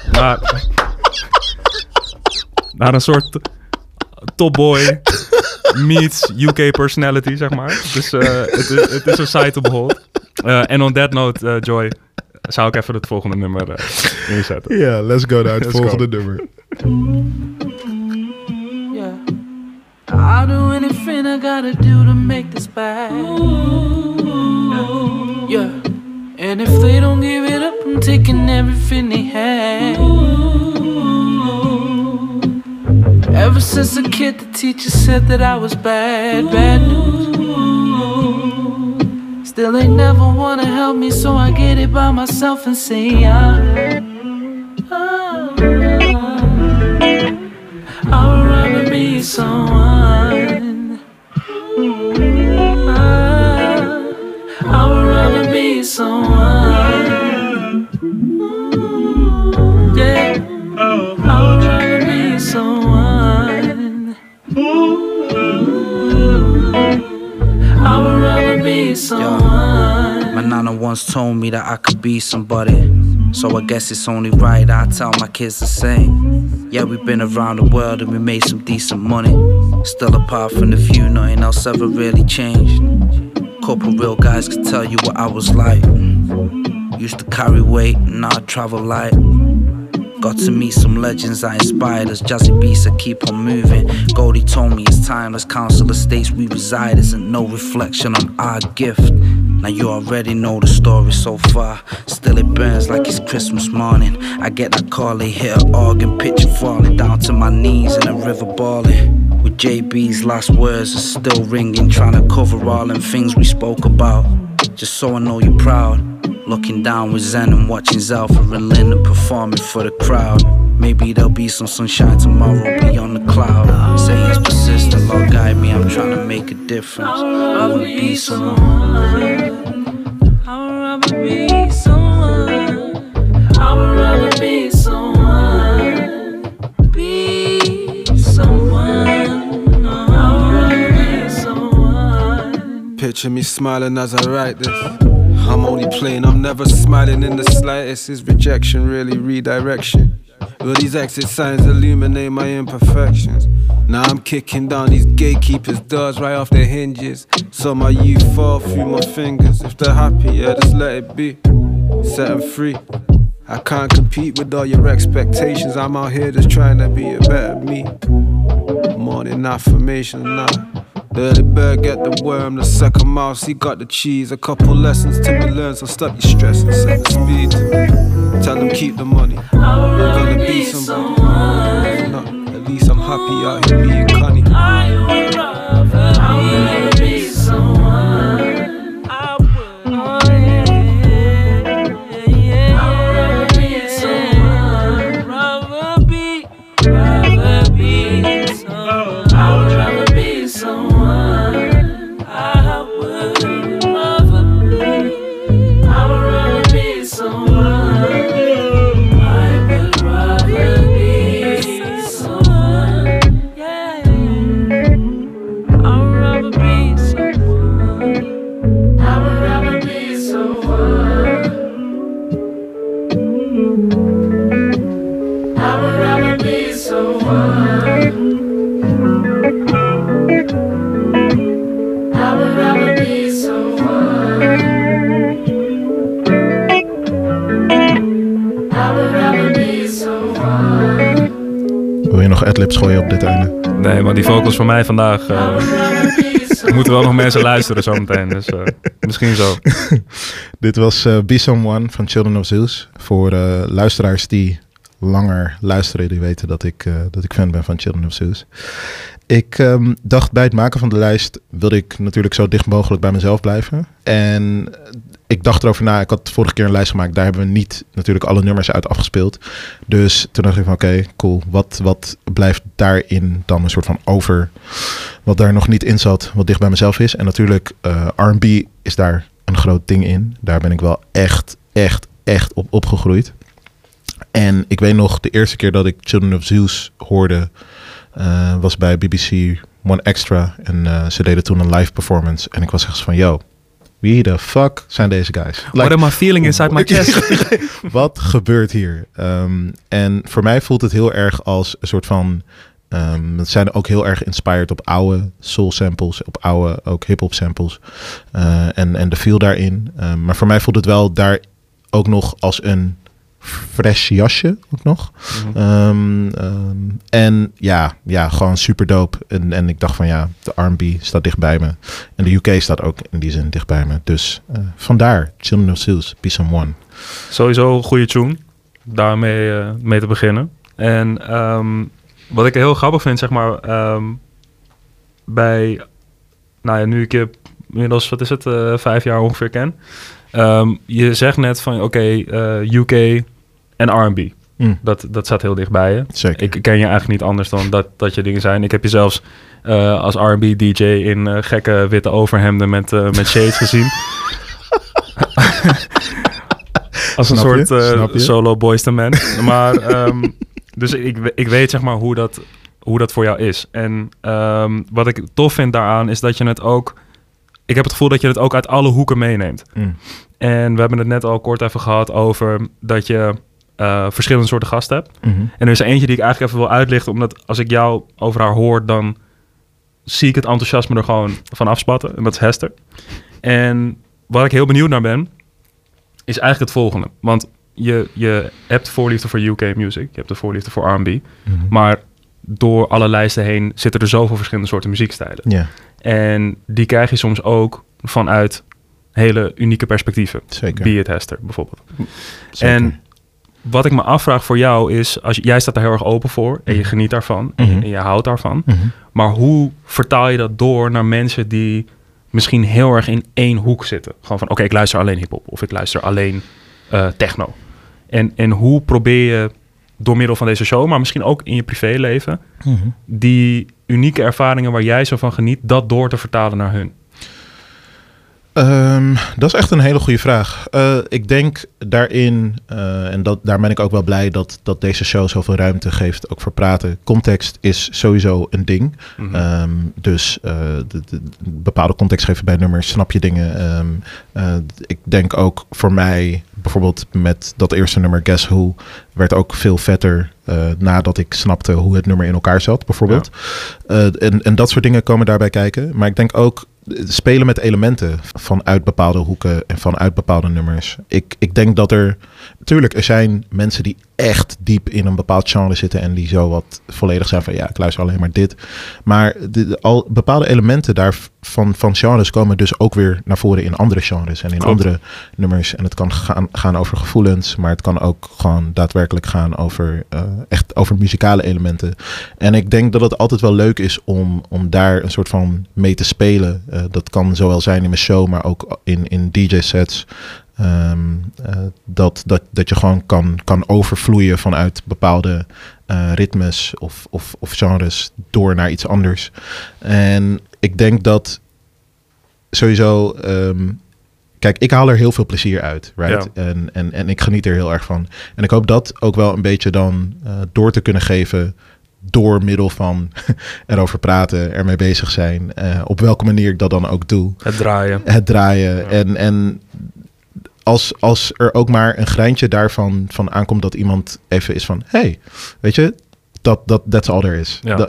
naar een soort topboy meets UK personality, zeg maar. Dus het is een sight to behold. En on that note, Joy, zou ik even het volgende nummer inzetten. Ja, let's go naar het volgende nummer. Yeah. I'll do anything I gotta do to make this back. Yeah. And if they don't give it up, I'm taking everything they had. Ever since a kid, the teacher said that I was bad news. Still, they never wanna help me, so I get it by myself and say, I'd rather be someone. I would rather be someone. Yeah, I would rather be someone. I would rather be someone. My nana once told me that I could be somebody, so I guess it's only right I tell my kids the same. Yeah, we've been around the world and we made some decent money. Still apart from the few, nothing else ever really changed. Couple real guys could tell you what I was like. Used to carry weight, now I travel light. Got to meet some legends that inspired us. Jazzy beats that keep on moving. Goldie told me it's timeless. Council estates we reside isn't no reflection on our gift. Now you already know the story so far. Still it burns like it's Christmas morning. I get that call, they hit an organ, picture falling down to my knees in a river balling. With JB's last words are still ringing, trying to cover all them things we spoke about. Just so I know you're proud. Looking down with Zen and watching Zelfa and Lynn performing for the crowd. Maybe there'll be some sunshine tomorrow beyond the cloud. Saying it's persistent, Lord guide me, I'm trying to make a difference. I wanna be someone. I would rather be someone. I would rather be someone. Be someone. I would rather be someone. Picture me smiling as I write this. I'm only playing, I'm never smiling in the slightest. Is rejection really redirection? Will these exit signs illuminate my imperfections? Now I'm kicking down these gatekeepers' doors right off their hinges. So my youth fall through my fingers. If they're happy, yeah, just let it be. Set them free. I can't compete with all your expectations. I'm out here just trying to be a better me. Morning affirmation now. The early bird get the worm, the second mouse, he got the cheese. A couple lessons to be learned, so stop your stress and set the speed. Tell them keep the money, I'm gonna be someone. If not, at least I'm happy out here being cunning. I would rather be someone. I would, oh yeah, yeah. I would rather be someone. Rather be someone. I would rather be someone. nog adlibs gooien op dit einde? Nee, maar die vocals van mij vandaag... moeten wel nog mensen luisteren zometeen. Dus misschien zo. Dit was Be Someone van Children of Zeus. Voor luisteraars die langer luisteren, die weten dat ik fan ben van Children of Zeus. Ik dacht bij het maken van de lijst wilde ik natuurlijk zo dicht mogelijk bij mezelf blijven. En ik dacht erover na, ik had vorige keer een lijst gemaakt. Daar hebben we niet natuurlijk alle nummers uit afgespeeld. Dus toen dacht ik van oké, cool. Wat blijft daarin dan een soort van over? Wat daar nog niet in zat, wat dicht bij mezelf is. En natuurlijk R&B is daar een groot ding in. Daar ben ik wel echt op opgegroeid. En ik weet nog, de eerste keer dat ik Children of Zeus hoorde... was bij BBC One Extra. En ze deden toen een live performance. En ik was echt van, yo, wie the fuck zijn deze guys? What am I feeling inside my chest? Wat gebeurt hier? En voor mij voelt het heel erg als een soort van... het zijn ook heel erg inspired op oude soul samples. Op oude ook hip-hop samples. En de feel daarin. Maar voor mij voelt het wel daar ook nog als een... fresh jasje ook nog. En ja, gewoon super dope. En ik dacht van ja, de R&B staat dicht bij me. En de UK staat ook in die zin dicht bij me. Dus vandaar Children of Zeus, Be Someone. Sowieso een goede tune. Daarmee mee te beginnen. En wat ik heel grappig vind, zeg maar, bij... Nou ja, nu ik je inmiddels, 5 jaar ongeveer ken. Je zegt net van oké, UK en R&B. Dat staat heel dicht bij je. Zeker. Ik ken je eigenlijk niet anders dan dat je dingen zijn. Ik heb je zelfs als R&B DJ in gekke witte overhemden met shades gezien. Als een soort solo boys to men. Maar dus ik weet zeg maar hoe dat voor jou is. En wat ik tof vind daaraan is dat je het ook... Ik heb het gevoel dat je het ook uit alle hoeken meeneemt. En we hebben het net al kort even gehad over dat je verschillende soorten gasten hebt. En er is eentje die ik eigenlijk even wil uitlichten, omdat als ik jou over haar hoor, dan zie ik het enthousiasme er gewoon van afspatten. En dat is Hester. En waar ik heel benieuwd naar ben, is eigenlijk het volgende. Want je hebt voorliefde voor UK music, je hebt de voorliefde voor R&B, maar door alle lijsten heen zitten er zoveel verschillende soorten muziekstijlen. Ja. En die krijg je soms ook vanuit hele unieke perspectieven. Zeker. Be it Hester, bijvoorbeeld. Zeker. En wat ik me afvraag voor jou is... jij staat daar heel erg open voor en je geniet daarvan en je houdt daarvan. Maar hoe vertaal je dat door naar mensen die misschien heel erg in één hoek zitten? Gewoon van, oké, ik luister alleen hiphop of ik luister alleen techno. En hoe probeer je door middel van deze show, maar misschien ook in je privéleven, die unieke ervaringen waar jij zo van geniet, dat door te vertalen naar hun? Dat is echt een hele goede vraag. Ik denk daarin, en daar ben ik ook wel blij dat deze show zoveel ruimte geeft, ook voor praten. Context is sowieso een ding. Dus bepaalde context geven bij nummers, snap je dingen. Ik denk ook voor mij, bijvoorbeeld met dat eerste nummer Guess Who, werd ook veel vetter nadat ik snapte hoe het nummer in elkaar zat, bijvoorbeeld. Ja. En dat soort dingen komen daarbij kijken. Maar ik denk ook spelen met elementen vanuit bepaalde hoeken en vanuit bepaalde nummers. Ik denk dat er zijn mensen die echt diep in een bepaald genre zitten en die zo wat volledig zijn van ja, ik luister alleen maar dit. Maar al bepaalde elementen daarvan van genres komen dus ook weer naar voren in andere genres en in andere nummers. En het kan gaan over gevoelens, maar het kan ook gewoon daadwerkelijk gaan over echt over muzikale elementen. En ik denk dat het altijd wel leuk is om daar een soort van mee te spelen. Dat kan zowel zijn in mijn show, maar ook in DJ-sets. Dat je gewoon kan overvloeien vanuit bepaalde ritmes of genres door naar iets anders. En ik denk dat sowieso... kijk, ik haal er heel veel plezier uit, right? Ja. En ik geniet er heel erg van. En ik hoop dat ook wel een beetje dan door te kunnen geven door middel van erover praten, ermee bezig zijn. Op welke manier ik dat dan ook doe. Het draaien. Ja. En als er ook maar een greintje daarvan aankomt dat iemand even is van, hey, weet je, That's all there is. Ja.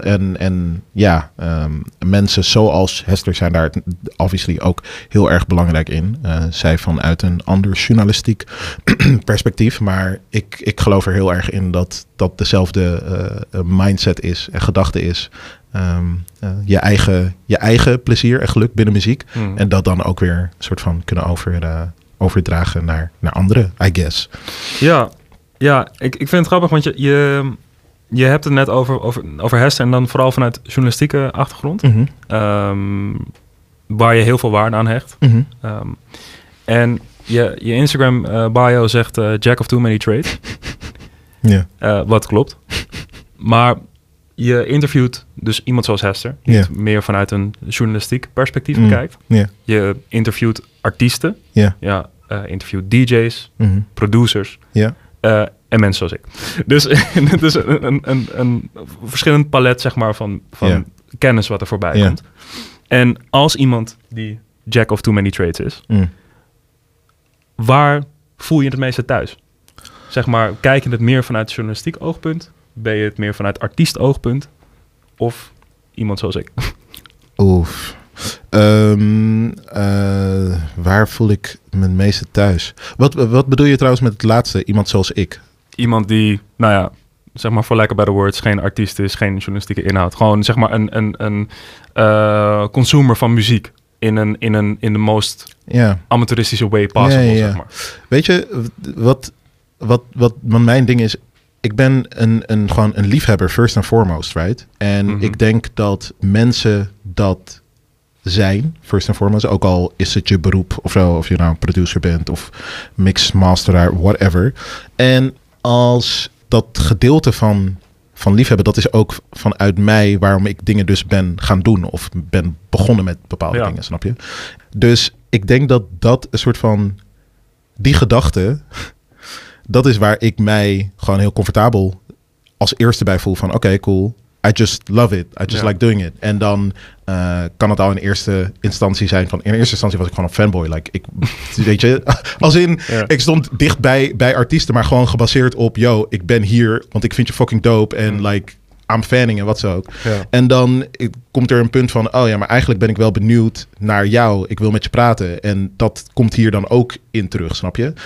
Mensen zoals Hester zijn daar obviously ook heel erg belangrijk in. Zij vanuit een ander journalistiek perspectief. Maar ik geloof er heel erg in dat dezelfde mindset is en gedachte is. Je eigen plezier en geluk binnen muziek. En dat dan ook weer een soort van kunnen overdragen naar anderen, I guess. Ja, ik vind het grappig, want je hebt het net over Hester en dan vooral vanuit journalistieke achtergrond. Waar je heel veel waarde aan hecht. En je Instagram bio zegt Jack of too many trades. Wat klopt. Maar je interviewt dus iemand zoals Hester, die het meer vanuit een journalistiek perspectief bekijkt. Je interviewt artiesten. Interviewt DJ's, producers. En mensen zoals ik. Dus het is een verschillend palet, zeg maar, van kennis wat er voorbij komt. En als iemand die Jack of too many trades is, waar voel je het meeste thuis? Zeg maar, kijk je het meer vanuit journalistiek oogpunt? Ben je het meer vanuit artiest oogpunt? Of iemand zoals ik? Waar voel ik me het meeste thuis? Wat bedoel je trouwens met het laatste? Iemand zoals ik? Iemand die, nou ja, zeg maar voor lack of better words, geen artiest is, geen journalistieke inhoud. Gewoon zeg maar een consumer van muziek in de most amateuristische way possible, zeg maar. Weet je, wat mijn ding is, ik ben gewoon een liefhebber first and foremost, right? En ik denk dat mensen dat zijn, first and foremost, ook al is het je beroep of zo, of je nou een producer bent of mixmasteraar, whatever. En als dat gedeelte van liefhebben, dat is ook vanuit mij waarom ik dingen dus ben gaan doen of ben begonnen met bepaalde dingen, snap je? Dus ik denk dat een soort van die gedachte, dat is waar ik mij gewoon heel comfortabel als eerste bij voel van oké, cool. I just love it. I just like doing it. En dan kan het al in eerste instantie zijn van... In eerste instantie was ik gewoon een fanboy. Like, weet je, als in... Ik stond dicht bij artiesten, maar gewoon gebaseerd op... Yo, ik ben hier, want ik vind je fucking dope. En like, I'm fanning en wat zo ook. En dan komt er een punt van... Oh ja, maar eigenlijk ben ik wel benieuwd naar jou. Ik wil met je praten. En dat komt hier dan ook in terug, snap je?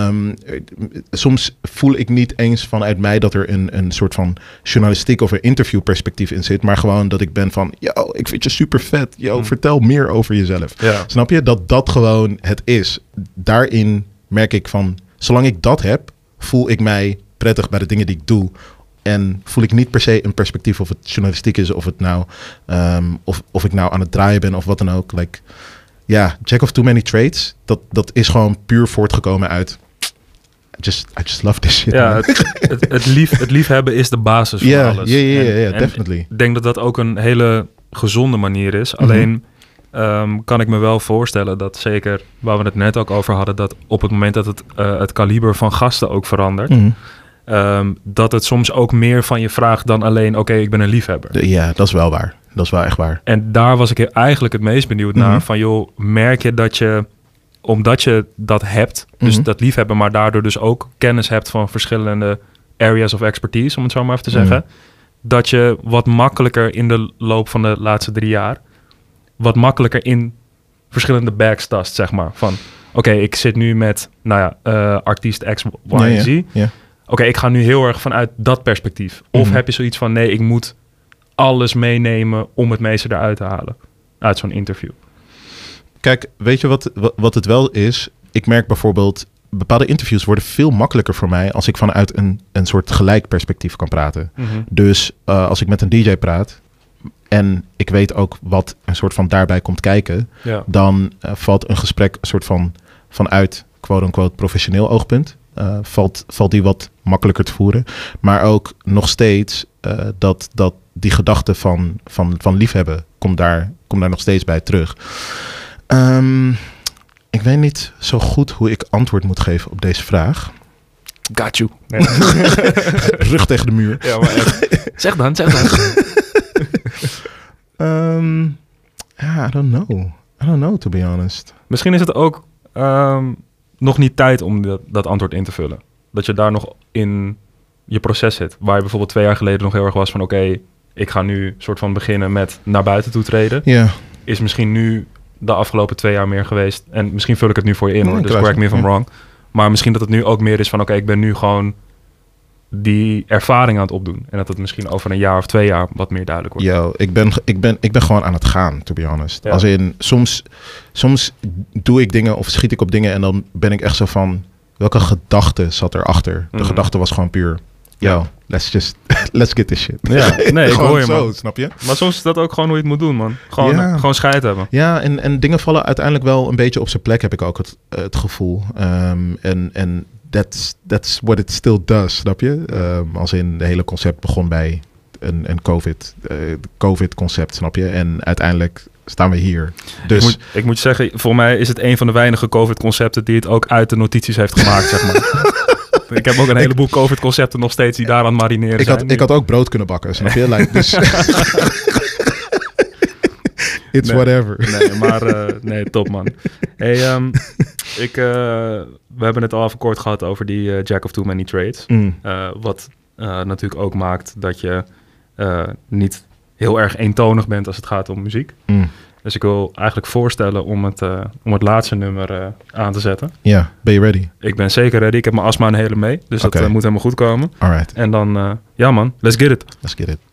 Soms voel ik niet eens vanuit mij... dat er een soort van journalistiek of een interviewperspectief in zit. Maar gewoon dat ik ben van... Yo, ik vind je super vet. Yo, vertel meer over jezelf. Snap je? Dat gewoon het is. Daarin merk ik van... Zolang ik dat heb, voel ik mij prettig bij de dingen die ik doe... En voel ik niet per se een perspectief of het journalistiek is... of het nou of ik nou aan het draaien ben of wat dan ook. Like, Jack of too many trades. Dat is gewoon puur voortgekomen uit... I just love this shit. Ja, het liefhebben is de basis van alles. Ja, definitely. Ik denk dat dat ook een hele gezonde manier is. Alleen kan ik me wel voorstellen dat zeker... waar we het net ook over hadden... dat op het moment dat het kaliber van gasten ook verandert... dat het soms ook meer van je vraagt dan alleen... oké, ik ben een liefhebber. Ja, dat is wel waar. Dat is wel echt waar. En daar was ik eigenlijk het meest benieuwd naar. Van joh, merk je dat je... omdat je dat hebt, dus dat liefhebben... maar daardoor dus ook kennis hebt van verschillende areas of expertise... om het zo maar even te zeggen... dat je wat makkelijker in de loop van de laatste 3 jaar... wat makkelijker in verschillende bags tast, zeg maar. Van oké, ik zit nu met artiest X, Y, Z... Oké, ik ga nu heel erg vanuit dat perspectief. Of heb je zoiets van... nee, ik moet alles meenemen... om het meeste eruit te halen. Uit zo'n interview. Kijk, weet je wat het wel is? Ik merk bijvoorbeeld... bepaalde interviews worden veel makkelijker voor mij... als ik vanuit een soort gelijk perspectief kan praten. Dus als ik met een DJ praat... en ik weet ook wat een soort van daarbij komt kijken... dan valt een gesprek een soort van... vanuit quote-unquote professioneel oogpunt... valt die wat makkelijker te voeren. Maar ook nog steeds dat die gedachte van liefhebben komt daar nog steeds bij terug. Ik weet niet zo goed hoe ik antwoord moet geven op deze vraag. Got you. Nee. Rug tegen de muur. Ja, maar echt. Zeg dan. I don't know, to be honest. Misschien is het ook... nog niet tijd om dat antwoord in te vullen. Dat je daar nog in je proces zit. Waar je bijvoorbeeld 2 jaar geleden nog heel erg was van oké, ik ga nu soort van beginnen met naar buiten toe treden. Ja. Is misschien nu de afgelopen 2 jaar meer geweest. En misschien vul ik het nu voor je in hoor, dus correct me if I'm wrong. Maar misschien dat het nu ook meer is van oké, ik ben nu gewoon die ervaring aan het opdoen. En dat het misschien over een jaar of 2 jaar wat meer duidelijk wordt. Yo, ik ben gewoon aan het gaan, to be honest. Ja. Als in, soms doe ik dingen of schiet ik op dingen en dan ben ik echt zo van, welke gedachte zat erachter? De gedachte was gewoon puur, yo, let's get this shit. Ja, nee, ik hoor je, zo, man. snap je? Maar soms is dat ook gewoon hoe je het moet doen, man. Gewoon scheid hebben. Ja, en dingen vallen uiteindelijk wel een beetje op zijn plek, heb ik ook het gevoel. En that's what it still does, snap je? Als in, het hele concept begon bij een COVID-concept, snap je? En uiteindelijk staan we hier. Dus Ik moet zeggen, voor mij is het een van de weinige COVID-concepten die het ook uit de notities heeft gemaakt, zeg maar. Ik heb ook een heleboel COVID-concepten nog steeds die daaraan marineren zijn. Ik had ook brood kunnen bakken, snap je? Like, dus it's whatever. Nee, maar nee, top man. Hey, we hebben het al even kort gehad over die Jack of Too Many Trades. Wat natuurlijk ook maakt dat je niet heel erg eentonig bent als het gaat om muziek. Dus ik wil eigenlijk voorstellen om het laatste nummer aan te zetten. Ja, ben je ready? Ik ben zeker ready. Ik heb mijn astma een hele mee. Dus dat moet helemaal goed komen. Alright. En dan, ja man, let's get it. Let's get it.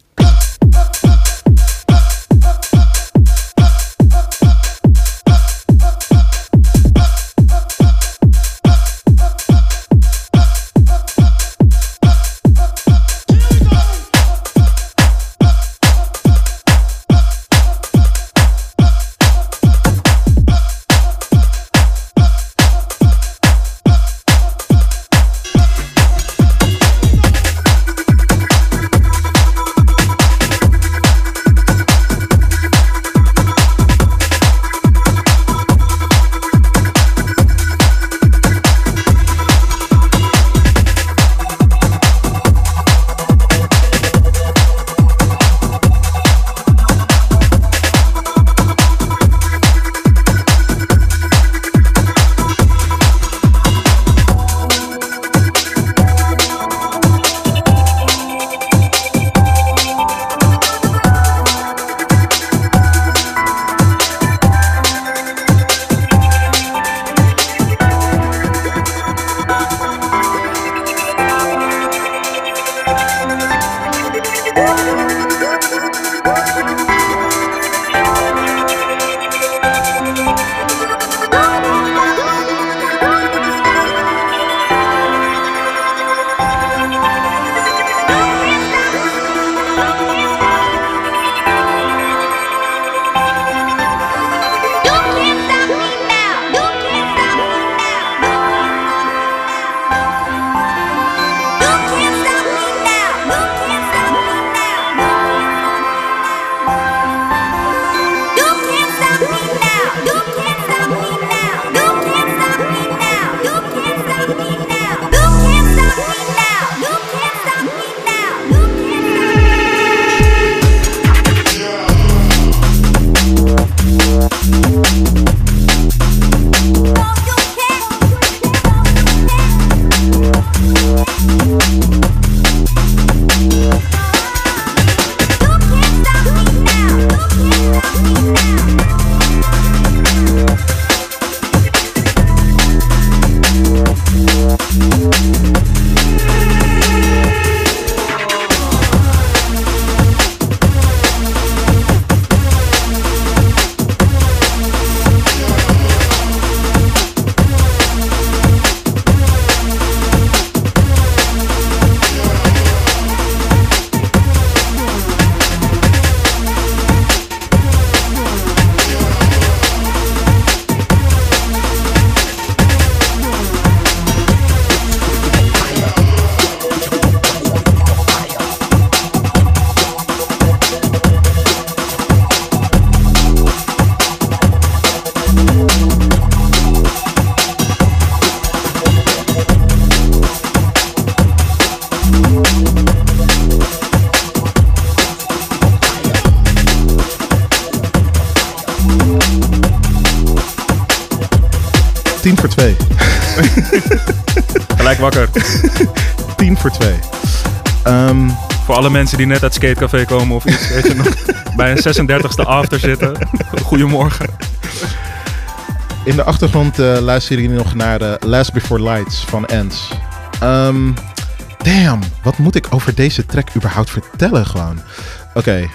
Gelijk wakker. 10 voor 2. Voor alle mensen die net uit Skatecafé komen of iets, weet je nog, bij een 36e after zitten. Goedemorgen. In de achtergrond luisteren jullie nog naar Last Before Lights van Ants. Damn, wat moet ik over deze track überhaupt vertellen gewoon? Oké,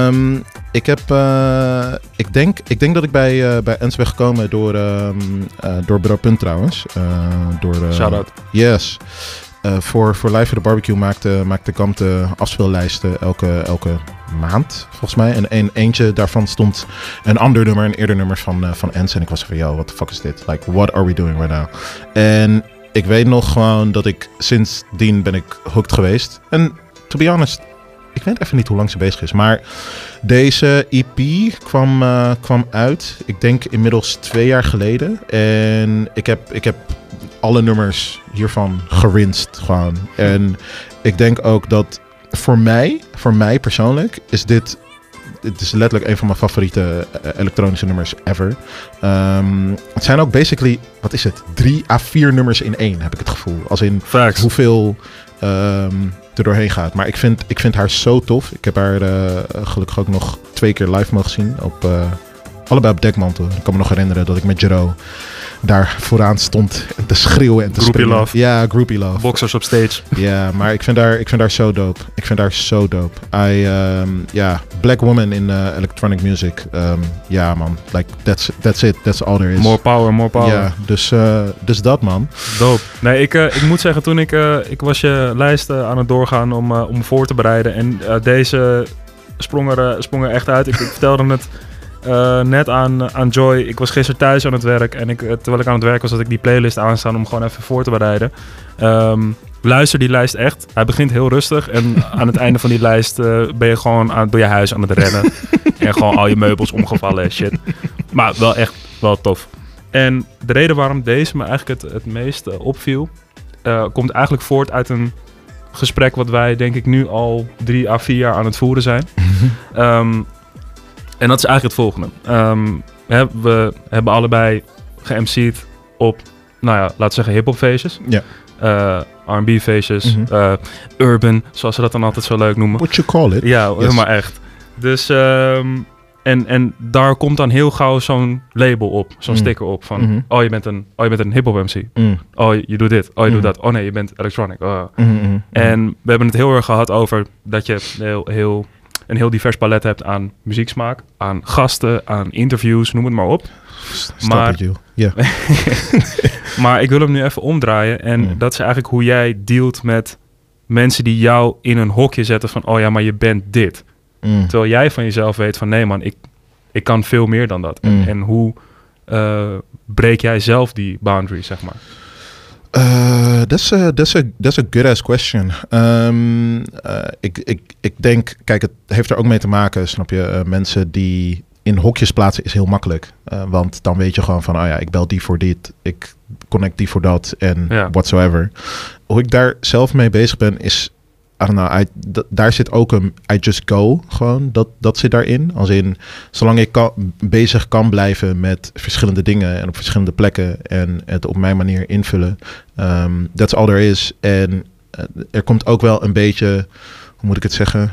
ik denk dat ik bij Ants ben gekomen door Bro Punt trouwens. Shout-out. Yes. Voor Live for the Barbecue maakte Gamte afspeellijsten elke maand, volgens mij. En eentje daarvan stond een ander nummer, een eerder nummer van Ants. En ik was van, yo, what the fuck is dit? Like, what are we doing right now? En ik weet nog gewoon dat ik sindsdien ben ik hooked geweest. En to be honest, ik weet even niet hoe lang ze bezig is. Maar deze EP kwam uit, ik denk inmiddels 2 jaar geleden. En ik heb alle nummers hiervan gerinst gewoon. En ik denk ook dat voor mij persoonlijk is dit is letterlijk een van mijn favoriete elektronische nummers ever. Het zijn ook basically, wat is het, 3 à 4 nummers in 1, heb ik het gevoel. Als in Facts. Hoeveel er doorheen gaat. Maar ik vind haar zo tof. Ik heb haar gelukkig ook nog 2 keer live mogen zien. Allebei op Dekmantel. Ik kan me nog herinneren dat ik met Jero daar vooraan stond en te schreeuwen en te Groupie springen. love. Ja, groupie love. Boxers op stage. Ja, maar ik vind haar zo dope. Ik vind haar zo dope. Black woman in electronic music. Ja, man. Like, that's it. That's all there is. More power. Ja, dus dat, man. Dope. Nee, ik moet zeggen, toen ik was je lijst aan het doorgaan om voor te bereiden. En deze sprong er echt uit. Ik vertelde het net aan Joy. Ik was gisteren thuis aan het werk. En terwijl ik aan het werk was, had ik die playlist aanstaan om gewoon even voor te bereiden. Luister die lijst echt. Hij begint heel rustig. En aan het einde van die lijst ben je gewoon door je huis aan het rennen. En gewoon al je meubels omgevallen en shit. Maar wel echt wel tof. En de reden waarom deze me eigenlijk het meest opviel, komt eigenlijk voort uit een gesprek wat wij denk ik nu al 3 à 4 jaar aan het voeren zijn. En dat is eigenlijk het volgende. We hebben allebei ge-MC'd op, nou ja, laten we zeggen hip-hop feestjes. Ja. R&B feestjes. Urban, zoals ze dat dan altijd zo leuk noemen. What you call it. Ja, helemaal echt. Dus, en daar komt dan heel gauw zo'n label op. Zo'n sticker op van, oh, je bent een hip-hop MC. Oh, je doet dit. Oh, je doet dat. Oh nee, je bent electronic. En we hebben het heel erg gehad over dat je een heel divers palet hebt aan muzieksmaak, aan gasten, aan interviews, noem het maar op. Maar ik wil hem nu even omdraaien. En dat is eigenlijk hoe jij dealt met mensen die jou in een hokje zetten van, oh ja, maar je bent dit. Terwijl jij van jezelf weet van, nee man, ik kan veel meer dan dat. En hoe breek jij zelf die boundary, zeg maar? That's a good ass question. Ik denk, kijk, het heeft er ook mee te maken, snap je? Mensen die in hokjes plaatsen is heel makkelijk. Want dan weet je gewoon van, oh ja, ik bel die voor dit, ik connect die voor dat en whatsoever. Hoe ik daar zelf mee bezig ben is, I don't know, daar zit ook een I just go gewoon, dat zit daarin. Als in, zolang ik bezig kan blijven met verschillende dingen en op verschillende plekken en het op mijn manier invullen, that's all there is. En er komt ook wel een beetje, hoe moet ik het zeggen,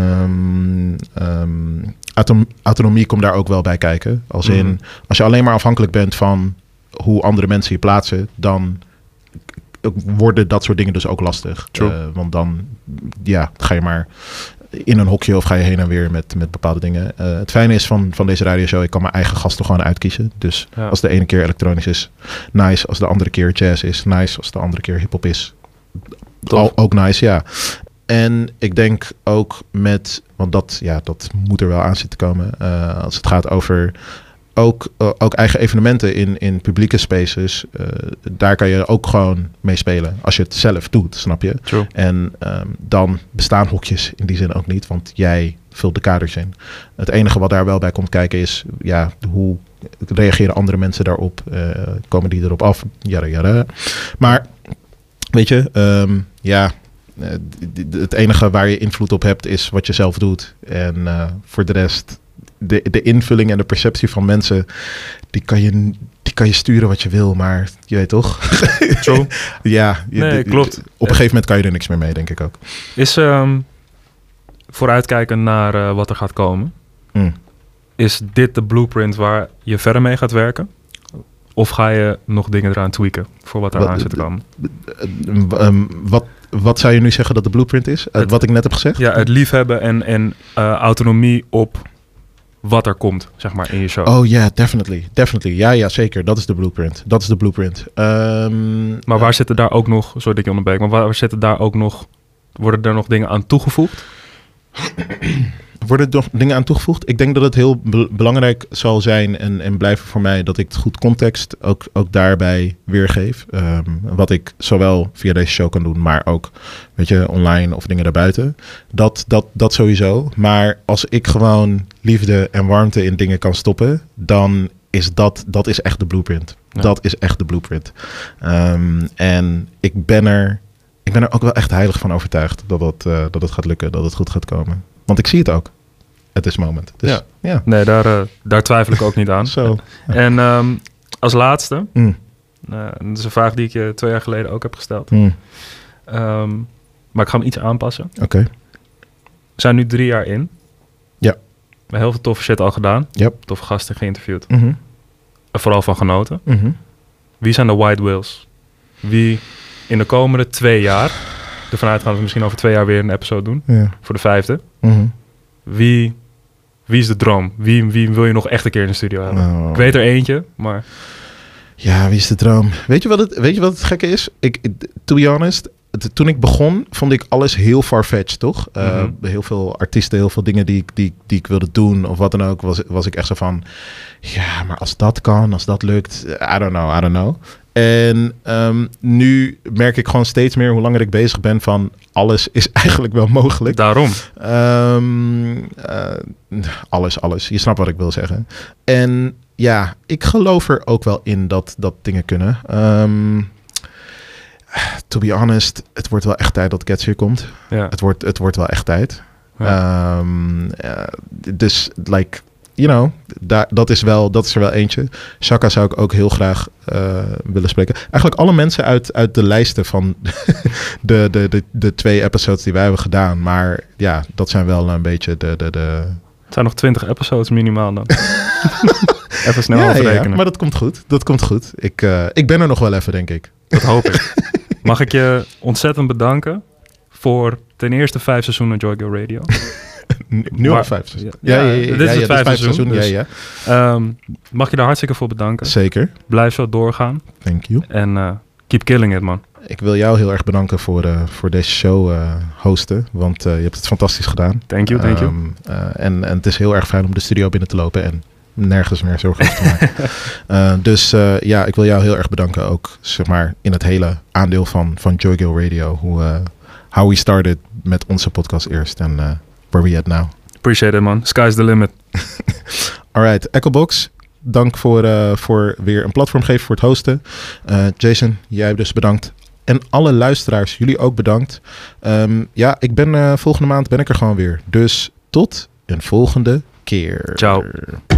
autonomie komt daar ook wel bij kijken. Als in, als je alleen maar afhankelijk bent van hoe andere mensen je plaatsen, dan worden dat soort dingen dus ook lastig. Want dan ga je maar in een hokje of ga je heen en weer met bepaalde dingen. Het fijne is van deze radioshow, ik kan mijn eigen gasten gewoon uitkiezen. Dus als de ene keer elektronisch is, nice. Als de andere keer jazz is, nice. Als de andere keer hiphop is, ook nice, ja. En ik denk ook want dat moet er wel aan zitten komen. Als het gaat over ook eigen evenementen in publieke spaces. Daar kan je ook gewoon mee spelen. Als je het zelf doet, snap je? True. En dan bestaan hokjes in die zin ook niet. Want jij vult de kaders in. Het enige wat daar wel bij komt kijken is, hoe reageren andere mensen daarop? Komen die erop af? Jada. Maar weet je, het enige waar je invloed op hebt is wat je zelf doet. En voor de rest, de invulling en de perceptie van mensen, die kan je sturen wat je wil, maar je weet toch? True. Ja, klopt. Op een gegeven moment kan je er niks meer mee, denk ik ook. Is vooruitkijken naar wat er gaat komen. Is dit de blueprint waar je verder mee gaat werken? Of ga je nog dingen eraan tweaken voor wat er aan zit te komen? Wat zou je nu zeggen dat de blueprint is? Wat ik net heb gezegd? Ja, het liefhebben en autonomie op wat er komt, zeg maar, in je show. Oh ja, definitely. Ja, zeker. Dat is de blueprint. Maar waar zitten daar ook nog, sorry dat ik je onderbreek, maar waar zitten daar ook nog, worden er nog dingen aan toegevoegd? Worden er nog dingen aan toegevoegd? Ik denk dat het heel belangrijk zal zijn en blijven voor mij dat ik het goed context ook daarbij weergeef. Wat ik zowel via deze show kan doen, maar ook, weet je, online of dingen daarbuiten. Dat sowieso. Maar als ik gewoon liefde en warmte in dingen kan stoppen, dan is dat is echt de blueprint. Ja. Dat is echt de blueprint. En ik ben er ook wel echt heilig van overtuigd dat het gaat lukken, dat het goed gaat komen. Want ik zie het ook. At this moment. Dus, ja. Nee, daar twijfel ik ook niet aan. Zo. Ja. En als laatste, dat is een vraag die ik je 2 jaar geleden ook heb gesteld. Maar ik ga hem iets aanpassen. Oké. We zijn nu 3 jaar in. Ja. We hebben heel veel toffe shit al gedaan. Yep. Toffe gasten geïnterviewd. En vooral van genoten. Wie zijn de white whales? Wie in de komende 2 jaar, ervan uitgaan dat we misschien over 2 jaar weer een episode doen. Ja. Voor de 5e. Wie is de droom? Wie wil je nog echt een keer in de studio hebben? Oh. Ik weet er eentje, maar... Ja, wie is de droom? Weet je wat het gekke is? To be honest, toen ik begon, vond ik alles heel far-fetched, toch? Heel veel artiesten, heel veel dingen die ik wilde doen of wat dan ook, was ik echt zo van... Ja, maar als dat kan, als dat lukt, I don't know. En nu merk ik gewoon steeds meer hoe langer ik bezig ben van alles is eigenlijk wel mogelijk. Daarom. Alles. Je snapt wat ik wil zeggen. En ja, ik geloof er ook wel in dat dingen kunnen. To be honest, het wordt wel echt tijd dat Gets hier komt. Ja. Het wordt wel echt tijd. Ja. Dus like... dat is er wel eentje. Shaka zou ik ook heel graag willen spreken. Eigenlijk alle mensen uit de lijsten van de 2 episodes die wij hebben gedaan. Maar ja, dat zijn wel een beetje de... Het zijn nog 20 episodes minimaal dan. Even snel afrekenen. Ja, maar dat komt goed. Ik ben er nog wel even, denk ik. Dat hoop ik. Mag ik je ontzettend bedanken voor ten eerste 5 seizoenen Joy Girl Radio. Nu al 5 seizoen. Ja, dit is het 5e seizoen. Dus, ja. Mag je daar hartstikke voor bedanken. Zeker. Blijf zo doorgaan. Thank you. En keep killing it, man. Ik wil jou heel erg bedanken voor deze show hosten. Want je hebt het fantastisch gedaan. Thank you. En het is heel erg fijn om de studio binnen te lopen en nergens meer zorgen over te maken. Dus ik wil jou heel erg bedanken ook, zeg maar, in het hele aandeel van Joy Girl Radio. How we started met onze podcast eerst en where we at now. Appreciate it, man. Sky's the limit. Alright, Echobox. Dank voor weer een platform geven voor het hosten. Jason, jij dus bedankt. En alle luisteraars, jullie ook bedankt. Volgende maand ben ik er gewoon weer. Dus tot een volgende keer. Ciao.